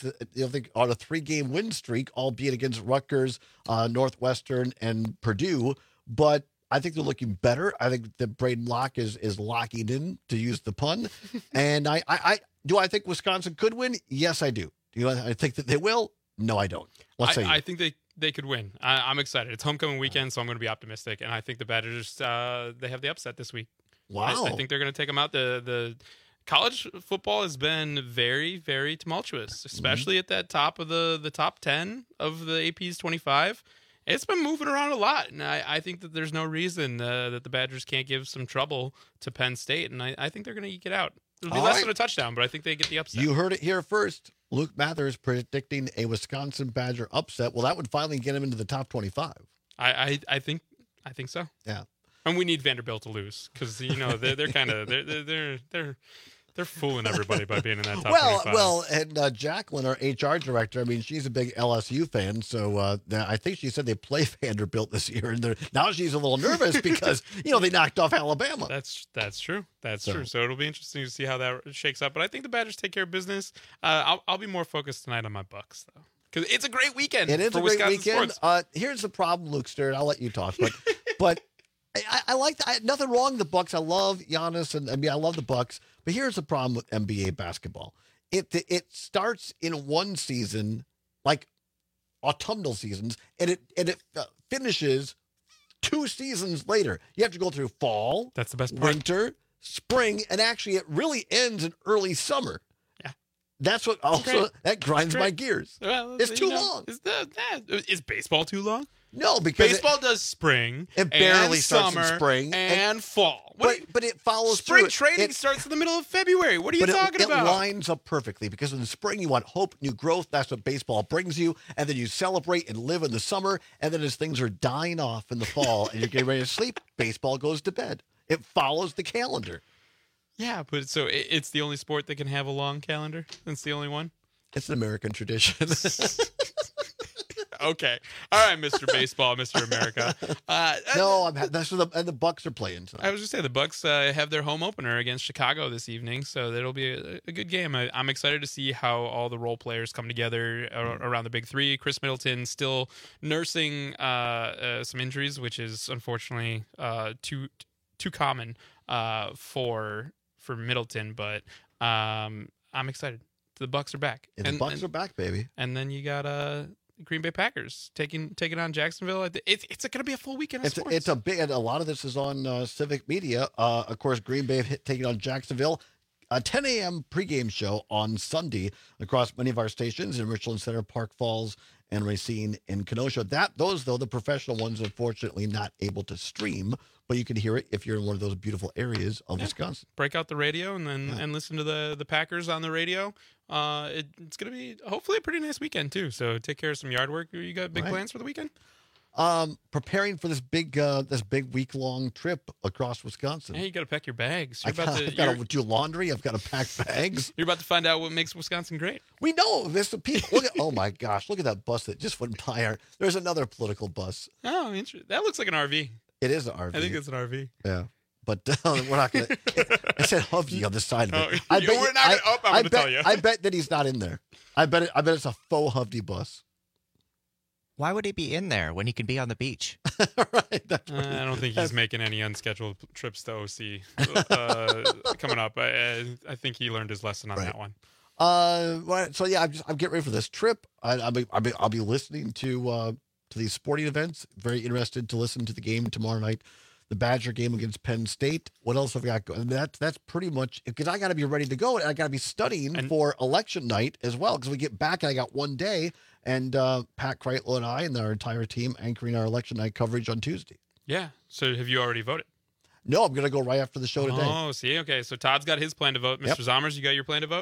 3-game win streak, albeit against Rutgers, Northwestern, and Purdue, but I think they're looking better. I think that Braden Locke is locking in, to use the pun. And I think Wisconsin could win? Yes, I do. Do I think that they will? No, I don't. I think they could win. I'm excited. It's homecoming weekend, so I'm going to be optimistic. And I think the Badgers, they have the upset this week. Wow. I think they're going to take them out. The college football has been very, very tumultuous, especially at that top of the top 10 of the AP's 25. It's been moving around a lot, and I think that there's no reason that the Badgers can't give some trouble to Penn State, and I think they're going to eke it out. It'll be less than a touchdown, but I think they get the upset. You heard it here first. Luke Mathers predicting a Wisconsin Badger upset. Well, that would finally get him into the top 25. I think so. Yeah, and we need Vanderbilt to lose because they're kind of they're fooling everybody by being in that top 25. Well, and Jacqueline, our HR director, I mean, she's a big LSU fan, so I think she said they play Vanderbilt this year, and now she's a little nervous because they knocked off Alabama. That's true. That's true. So it'll be interesting to see how that shakes up. But I think the Badgers take care of bubusiness. I'll be more focused tonight on my Bucks though, because it's a great weekend. It is for a great Wisconsin weekend. Sports. Here's the problem, Luke Stern. I'll let you talk, but I like nothing wrong with the Bucks. I love Giannis, and I love the Bucks. But here's the problem with NBA basketball. It starts in one season, like autumnal seasons, and it finishes 2 seasons later. You have to go through fall. That's the best part. Winter, spring, and actually it really ends in early summer. Yeah, that's what also that grinds my gears. Well, it's too long. Is baseball too long? No, because baseball does spring. It barely and starts summer in spring and fall. But it follows spring through. training starts in the middle of February. What are you talking about? It lines up perfectly because in the spring you want hope, new growth. That's what baseball brings you, and then you celebrate and live in the summer. And then as things are dying off in the fall and you're getting ready to sleep, baseball goes to bed. It follows the calendar. Yeah, but so it's the only sport that can have a long calendar. It's the only one. It's an American tradition. Okay, all right, Mr. Baseball, Mr. America. No, that's what the Bucks are playing tonight. I was just saying the Bucks have their home opener against Chicago this evening, so that'll be a good game. I'm excited to see how all the role players come together around the big three. Chris Middleton still nursing some injuries, which is unfortunately too common for Middleton, but I'm excited. The Bucks are back. And the Bucks are back, baby. And then you got Green Bay Packers taking on Jacksonville. It's going to be a full weekend of sports. It's a big, and a lot of this is on Civic Media. Of course, Green Bay taking on Jacksonville. A 10 a.m. pregame show on Sunday across many of our stations in Richland Center, Park Falls, and Racine in Kenosha. Those, though, the professional ones, unfortunately not able to stream, but you can hear it if you're in one of those beautiful areas of Wisconsin. Break out the radio and listen to the Packers on the radio. It's going to be hopefully a pretty nice weekend too. So take care of some yard work. You got big plans for the weekend? Preparing for this big week-long trip across Wisconsin. Hey, you got to pack your bags. I've got to do laundry. I've got to pack bags. You're about to find out what makes Wisconsin great. We know this. People, oh my gosh! Look at that bus that just went by. There's another political bus. Oh, interesting. That looks like an RV. It is an RV. I think it's an RV. Yeah. But we're not going to. It said Hovey on the side of it. I'm going to tell you. I bet that he's not in there. I bet it's a faux Hovey bus. Why would he be in there when he can be on the beach? Right. I don't think he's making any unscheduled trips to OC coming up. I think he learned his lesson on that one. So yeah, I'm getting ready for this trip. I'll be listening to these sporting events. Very interested to listen to the game tomorrow night. The Badger game against Penn State. What else have I got going? That's pretty much because I got to be ready to go. And I got to be studying for election night as well because we get back and I got one day. And Pat Kreitlow and I and our entire team anchoring our election night coverage on Tuesday. Yeah. So have you already voted? No, I'm going to go right after the show today. Oh, see? Okay. So Todd's got his plan to vote. Mr. Zommers, you got your plan to vote?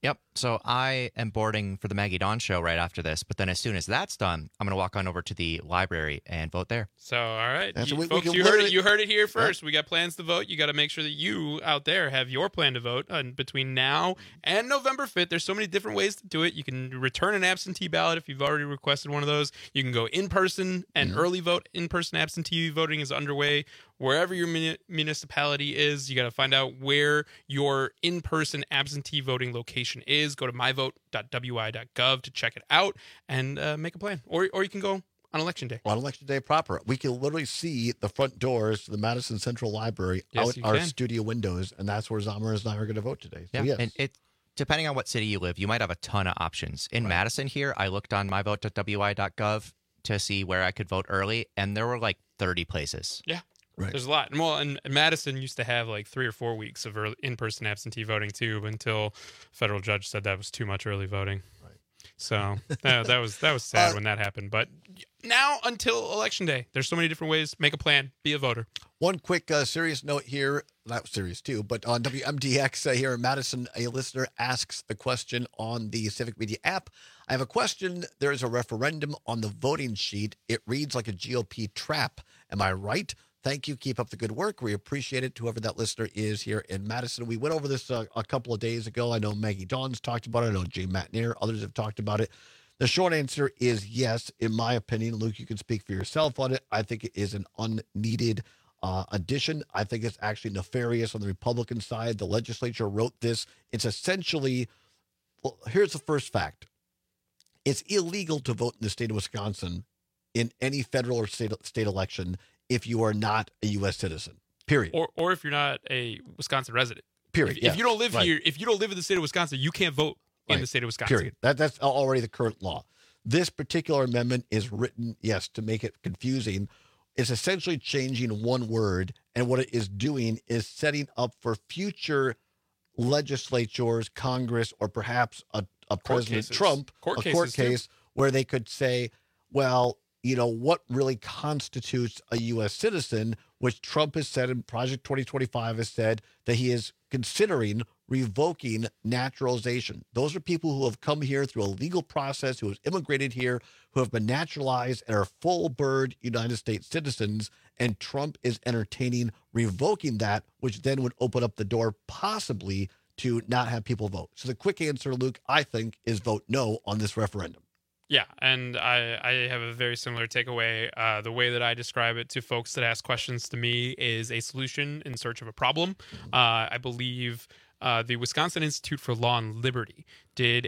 Yep. So I am boarding for the Maggie Dawn show right after this, but then as soon as that's done, I'm going to walk on over to the library and vote there. So, all right, That's you, we folks, can you heard literally- it. You heard it here first. We got plans to vote. You got to make sure that you out there have your plan to vote between now and November 5th. There's so many different ways to do it. You can return an absentee ballot if you've already requested one of those. You can go in person and early vote. In-person absentee voting is underway. Wherever your municipality is, you got to find out where your in-person absentee voting location is. Go to myvote.wi.gov to check it out and make a plan. Or you can go on Election Day. On Election Day proper. We can literally see the front doors to the Madison Central Library out our studio windows, and that's where Zamar and I are going to vote today. So, yes. And it, depending on what city you live, you might have a ton of options. In Madison here, I looked on myvote.wi.gov to see where I could vote early, and there were like 30 places. Yeah. Right. There's a lot. And Madison used to have like 3 or 4 weeks of in-person absentee voting too, until a federal judge said that was too much early voting. Right. So that was sad when that happened. But now until Election Day, there's so many different ways. Make a plan. Be a voter. One quick serious note here, not serious too, but on WMDX here in Madison, a listener asks the question on the Civic Media app. I have a question. There is a referendum on the voting sheet. It reads like a GOP trap. Am I right? Thank you. Keep up the good work. We appreciate it, whoever that listener is here in Madison. We went over this a couple of days ago. I know Maggie Dawn's talked about it. I know Jay Matnier. Others have talked about it. The short answer is yes, in my opinion. Luke, you can speak for yourself on it. I think it is an unneeded addition. I think it's actually nefarious on the Republican side. The legislature wrote this. It's essentially, well, here's the first fact. It's illegal to vote in the state of Wisconsin in any federal or state election if you are not a U.S. citizen, period. Or if you're not a Wisconsin resident. Period. If you don't live here, if you don't live in the state of Wisconsin, you can't vote in the state of Wisconsin. Period. That's already the current law. This particular amendment is written, yes, to make it confusing. It's essentially changing one word, and what it is doing is setting up for future legislatures, Congress, or perhaps a President Trump, a court case where they could say, well, you know, what really constitutes a U.S. citizen, which Trump has said in Project 2025 has said that he is considering revoking naturalization. Those are people who have come here through a legal process, who have immigrated here, who have been naturalized and are full-bird United States citizens, and Trump is entertaining revoking that, which then would open up the door possibly to not have people vote. So the quick answer, Luke, I think, is vote no on this referendum. Yeah, and I have a very similar takeaway. The way that I describe it to folks that ask questions to me is a solution in search of a problem. I believe the Wisconsin Institute for Law and Liberty did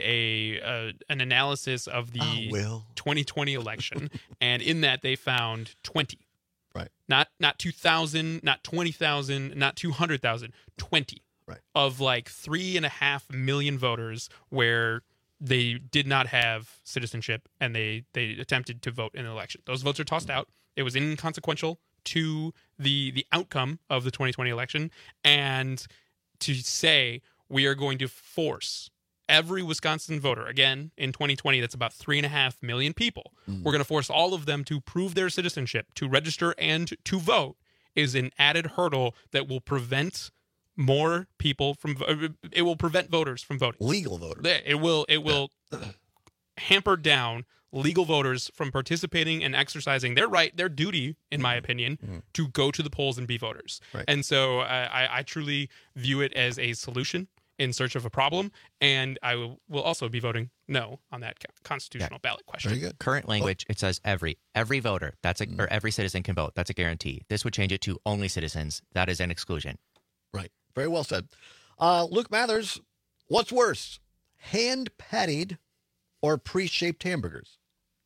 an analysis of the 2020 election, and in that they found 20. Right. Not 2,000, not 20,000, not 200,000, 20. Right. Of like 3.5 million voters where they did not have citizenship and they attempted to vote in an election. Those votes are tossed out. It was inconsequential to the outcome of the 2020 election. And to say we are going to force every Wisconsin voter, again, in 2020, that's about 3.5 million people. We're going to force all of them to prove their citizenship, to register and to vote, is an added hurdle that will prevent more people from, it will prevent voters from voting. Legal voters. It will hamper down legal voters from participating and exercising their right, their duty, in my opinion, to go to the polls and be voters. Right. And so I truly view it as a solution in search of a problem, and I will also be voting no on that constitutional ballot question. Very good. Current language, it says every voter, or every citizen can vote. That's a guarantee. This would change it to only citizens. That is an exclusion. Right. Very well said. Luke Mathers, what's worse, hand-patted or pre-shaped hamburgers?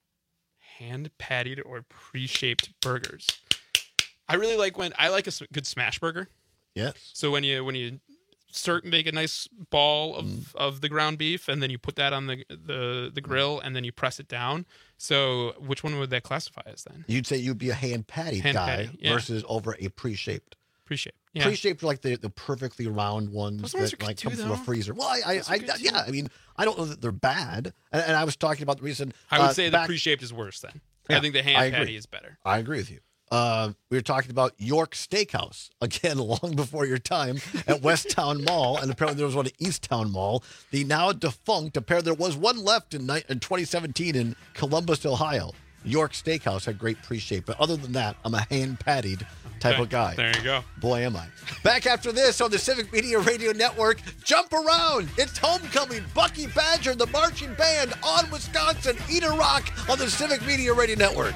Hand-patted or pre-shaped burgers. I really like a good smash burger. Yes. So when you make a nice ball of the ground beef, and then you put that on the grill, and then you press it down. So which one would that classify as then? You'd say you'd be a hand-patted guy versus over a pre-shaped. Pre-shaped. Yeah. Pre-shaped are like the perfectly round ones that like come from a freezer. Well, I mean, I don't know that they're bad. And I was talking about the reason. I would say the pre-shaped is worse then. Yeah, I think the hand patty is better. I agree with you. We were talking about York Steakhouse, again, long before your time, at West Town Mall, and apparently there was one at East Town Mall. The now defunct, apparently there was one left in 2017 in Columbus, Ohio. York Steakhouse had great pre-shape, but other than that, I'm a hand-pattied type of guy. There you go. Boy, am I. Back after this on the Civic Media Radio Network, Jump Around. It's homecoming. Bucky Badger, the marching band on Wisconsin. Eat a Rock on the Civic Media Radio Network.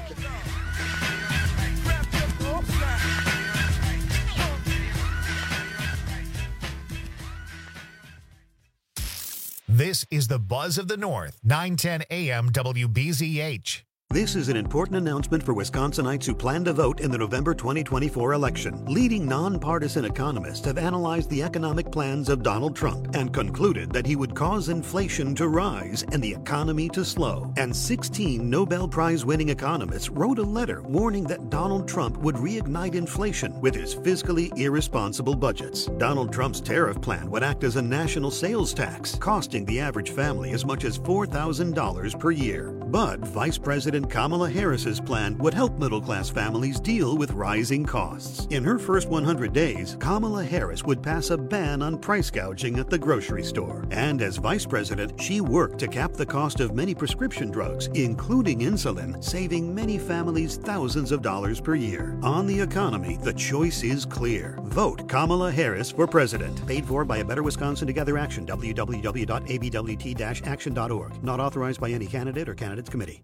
This is the Buzz of the North, 910 AM WBZH. This is an important announcement for Wisconsinites who plan to vote in the November 2024 election. Leading nonpartisan economists have analyzed the economic plans of Donald Trump and concluded that he would cause inflation to rise and the economy to slow. And 16 Nobel Prize-winning economists wrote a letter warning that Donald Trump would reignite inflation with his fiscally irresponsible budgets. Donald Trump's tariff plan would act as a national sales tax, costing the average family as much as $4,000 per year. But Vice President Kamala Harris's plan would help middle-class families deal with rising costs. In her first 100 days, Kamala Harris would pass a ban on price gouging at the grocery store. And as vice president, she worked to cap the cost of many prescription drugs, including insulin, saving many families thousands of dollars per year. On the economy, the choice is clear. Vote Kamala Harris for president. Paid for by A Better Wisconsin Together Action, www.abwt-action.org. Not authorized by any candidate or candidates committee.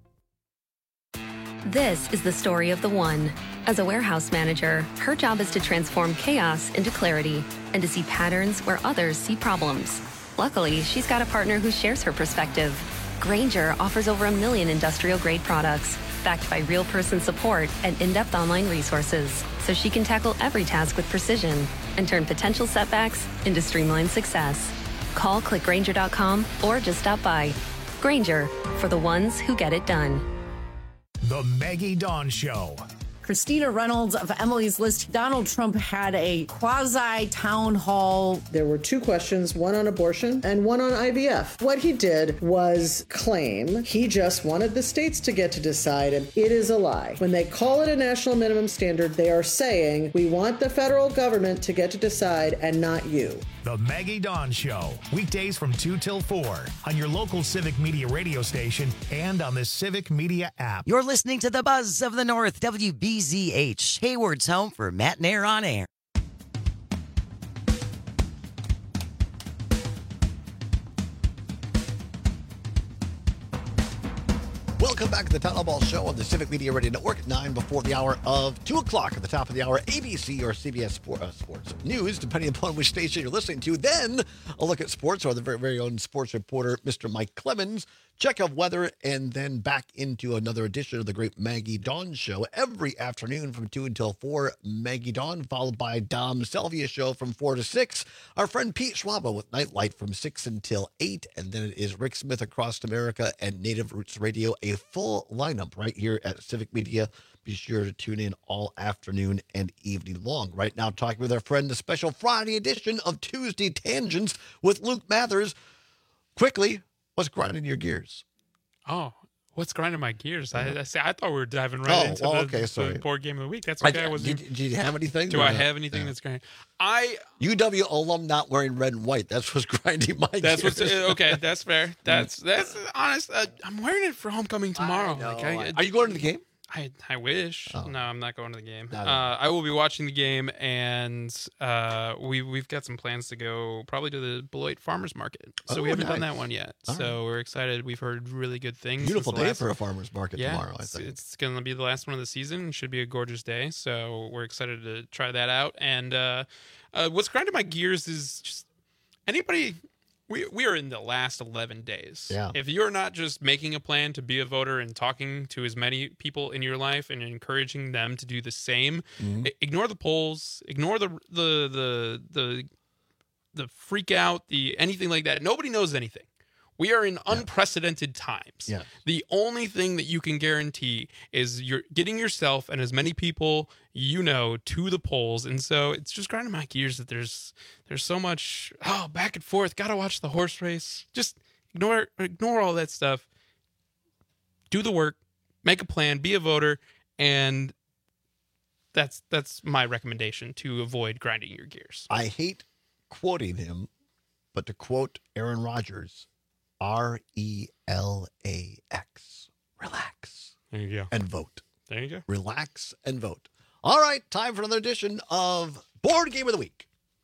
This is the story of the one. As a warehouse manager, her job is to transform chaos into clarity and to see patterns where others see problems. Luckily, she's got a partner who shares her perspective. Grainger offers over 1 million industrial-grade products, backed by real-person support and in-depth online resources, so she can tackle every task with precision and turn potential setbacks into streamlined success. Call clickgrainger.com or just stop by. Grainger, for the ones who get it done. The Maggie Dawn Show. Christina Reynolds of Emily's List. Donald Trump had a quasi-town hall. There were 2 questions, one on abortion and one on IVF. What he did was claim he just wanted the states to get to decide, and it is a lie. When they call it a national minimum standard, they are saying, we want the federal government to get to decide and not you. The Maggie Dawn Show, weekdays from 2 till 4 on your local Civic Media radio station and on the Civic Media app. You're listening to the Buzz of the North, WBZH, Hayward's home for Matt and Air on Air. Welcome back to the Town Ball Show on the Civic Media Radio Network at 9 before the hour of 2 o'clock at the top of the hour, ABC or CBS Sports News, depending upon which station you're listening to. Then a look at sports, or the very, very own sports reporter, Mr. Mike Clemens. Check of weather, and then back into another edition of the great Maggie Dawn Show every afternoon from 2 until 4. Maggie Dawn, followed by Dom Selvia Show from 4 to 6. Our friend Pete Schwaba with Nightlight from 6 until 8. And then it is Rick Smith Across America and Native Roots Radio, a full lineup right here at Civic Media. Be sure to tune in all afternoon and evening long. Right now, talking with our friend, the special Friday edition of Tuesday Tangents with Luke Mathers. Quickly, what's grinding your gears? Oh, what's grinding my gears? I thought we were diving right into the board game of the week. That's okay. Did you have anything? Do I have anything that's grinding? UW alum not wearing red and white. That's what's grinding my gears. Okay, that's fair. That's honest. I'm wearing it for homecoming tomorrow. Are you going to the game? I wish. Oh. No, I'm not going to the game. I will be watching the game, and we've got some plans to go probably to the Beloit Farmers Market. So we haven't done that one yet. All so we're excited. We've heard really good things. Beautiful day for a farmers market tomorrow, I think. It's going to be the last one of the season. It should be a gorgeous day. So we're excited to try that out. And what's grinding my gears is just anybody... We are in the last 11 days. Yeah. If you're not just making a plan to be a voter and talking to as many people in your life and encouraging them to do the same, ignore the polls, ignore the freak out, anything like that. Nobody knows anything. We are in unprecedented times. Yes. The only thing that you can guarantee is you're getting yourself and as many people you know to the polls. And so it's just grinding my gears that there's so much back and forth. Gotta watch the horse race. Just ignore all that stuff. Do the work, make a plan, be a voter, and that's my recommendation to avoid grinding your gears. I hate quoting him, but to quote Aaron Rodgers, RELAX. Relax. There you go. And vote. There you go. Relax and vote. All right, time for another edition of Board Game of the Week.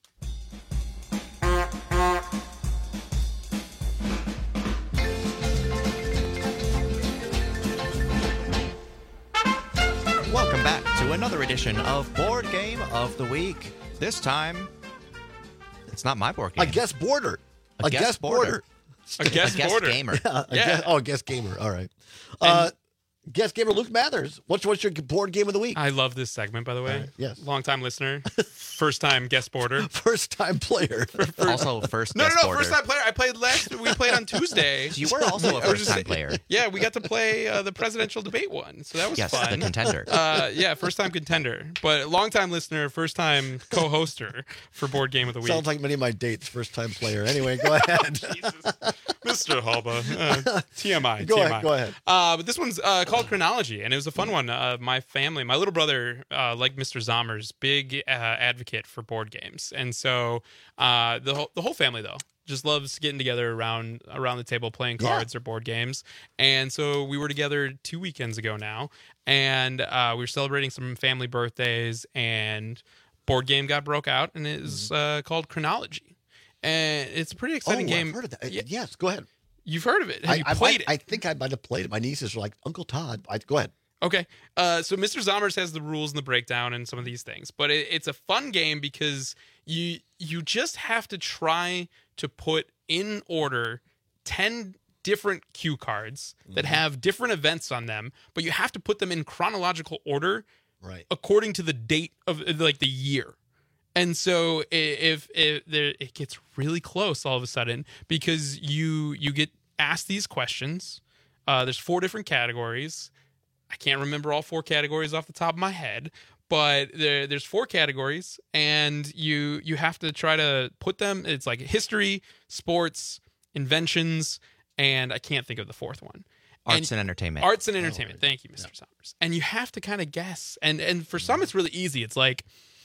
Welcome back to another edition of Board Game of the Week. This time, it's not my board game. A guest boarder. A guest boarder. A guest boarder. Gamer. A guest gamer. All right. Guest gamer Luke Mathers. What's your board game of the week? I love this segment, by the way. Yes. Long-time listener. First-time guest boarder. First-time player. Also first No, guest boarder. first-time player. We played on Tuesday. You were also a first-time player. Yeah, we got to play the presidential debate one, so that was fun. The contender. First-time contender. But long-time listener, first-time co-hoster for Board Game of the Week. Sounds like many of my dates, first-time player. Anyway, go ahead. Jesus. Mr. Halba. TMI. Go ahead. But this one's called Chronology, and it was a fun one. My family, my little brother, like Mr. Zommers, big advocate for board games. And so the whole family, though, just loves getting together around the table playing cards or board games. And so we were together 2 weekends ago now, and we were celebrating some family birthdays, and board game got broke out, and it is called Chronology. And it's a pretty exciting game. I've heard of that. Yes, go ahead. You've heard of it. Have you played it? I think I might have played it. My nieces are like, Uncle Todd. Go ahead. Okay. So Mr. Zommers has the rules and the breakdown and some of these things. But it's a fun game because you just have to try to put in order 10 different cue cards that have different events on them, but you have to put them in chronological order according to the date of like the year. And so if it gets really close all of a sudden because you get asked these questions. There's 4 different categories. I can't remember all 4 categories off the top of my head, but there's 4 categories, and you have to try to put them. It's like history, sports, inventions, and I can't think of the 4th one. Arts and entertainment. Arts and entertainment. Thank you, Mr. Zommers. And you have to kind of guess. And for some, it's really easy. It's like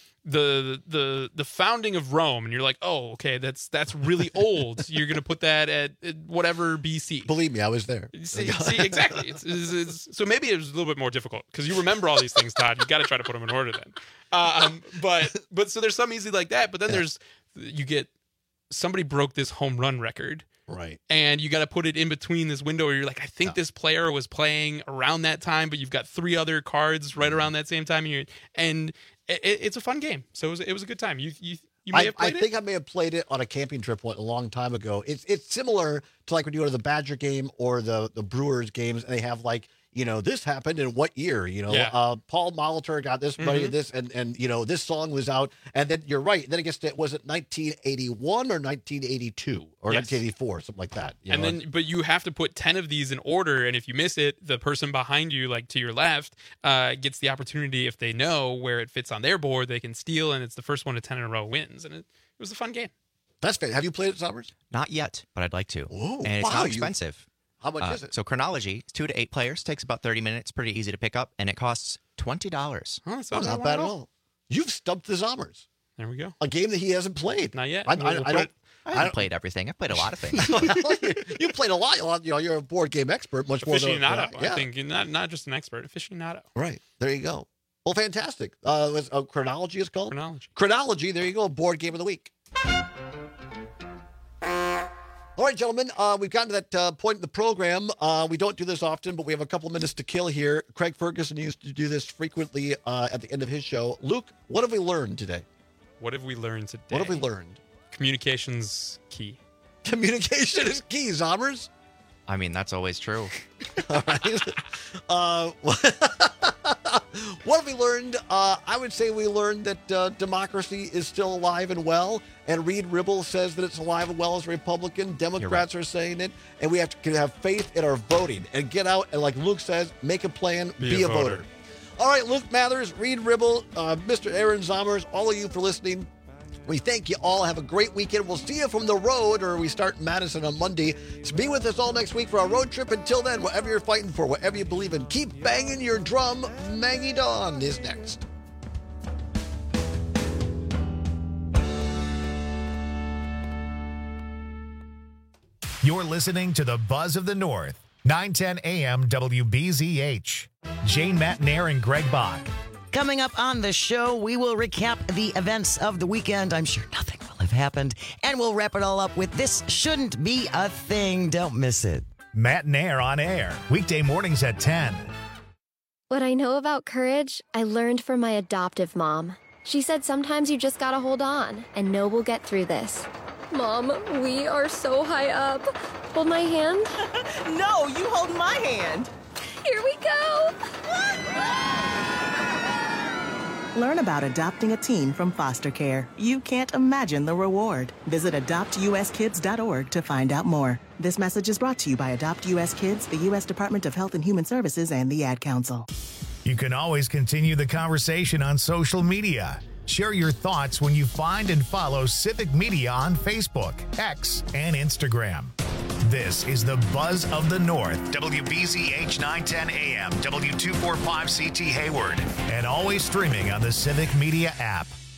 the founding of Rome, and you're like, oh, okay, that's really old. You're gonna put that at whatever BC. Believe me, I was there. See exactly. So maybe it was a little bit more difficult because you remember all these things, Todd. You got to try to put them in order then. But so there's some easy like that. But then you get somebody broke this home run record. Right. And you got to put it in between this window where you're like, I think this player was playing around that time, but you've got 3 other cards right around that same time. And it's a fun game. So it was a good time. You may have played it? I think I may have played it on a camping trip a long time ago. It's similar to like when you go to the Badger game or the Brewers games, and they have like, this happened in what year? Paul Molitor got this money, this, and this song was out, and then you're right. Then it gets to, was it 1981 or 1982 or 1984, something like that. But you have to put 10 of these in order, and if you miss it, the person behind you, like to your left, gets the opportunity. If they know where it fits on their board, they can steal, and it's the first one to 10 in a row wins. And it was a fun game. That's fair. Have you played it, Zommers? Not yet, but I'd like to. Whoa, and it's not expensive. How much is it? So Chronology, 2 to 8 players, takes about 30 minutes, pretty easy to pick up, and it costs $20. Not bad at all. You've stumped the Zommers. There we go. A game that he hasn't played. Not yet. I haven't played everything. I've played a lot of things. You played a lot. You're a board game expert, much more than aficionado. I think not just an expert, aficionado. Right. There you go. Well, fantastic. Chronology is called? Chronology. There you go. Board game of the week. All right, gentlemen, we've gotten to that point in the program. We don't do this often, but we have a couple minutes to kill here. Craig Ferguson used to do this frequently at the end of his show. Luke, what have we learned today? What have we learned today? What have we learned? Communication's key. Communication is key, Zommers. I mean, that's always true. All right. What have we learned? I would say we learned that democracy is still alive and well, and Reed Ribble says that it's alive and well as a Republican. Democrats are saying it, and we have to have faith in our voting and get out and, like Luke says, make a plan, be a voter. All right, Luke Mathers, Reed Ribble, Mr. Aaron Zommers, all of you for listening. We thank you all. Have a great weekend. We'll see you from the road, or we start in Madison on Monday. So be with us all next week for our road trip. Until then, whatever you're fighting for, whatever you believe in, keep banging your drum. Maggie Dawn is next. You're listening to the Buzz of the North, 910 AM WBZH. Jane Matt Nair and Greg Bach. Coming up on the show, we will recap the events of the weekend. I'm sure nothing will have happened. And we'll wrap it all up with This Shouldn't Be a Thing. Don't miss it. Matt Nair on air, weekday mornings at 10. What I know about courage, I learned from my adoptive mom. She said sometimes you just gotta hold on and know we'll get through this. Mom, we are so high up. Hold my hand. No, you hold my hand. Here we go. Learn about adopting a teen from foster care. You can't imagine the reward. Visit adoptuskids.org to find out more. This message is brought to you by Adopt US Kids, the U.S. Department of Health and Human Services, and the Ad Council. You can always continue the conversation on social media. Share your thoughts when you find and follow Civic Media on Facebook, X, and Instagram. This is the Buzz of the North, WBZH 910 AM, W245CT Hayward, and always streaming on the Civic Media app.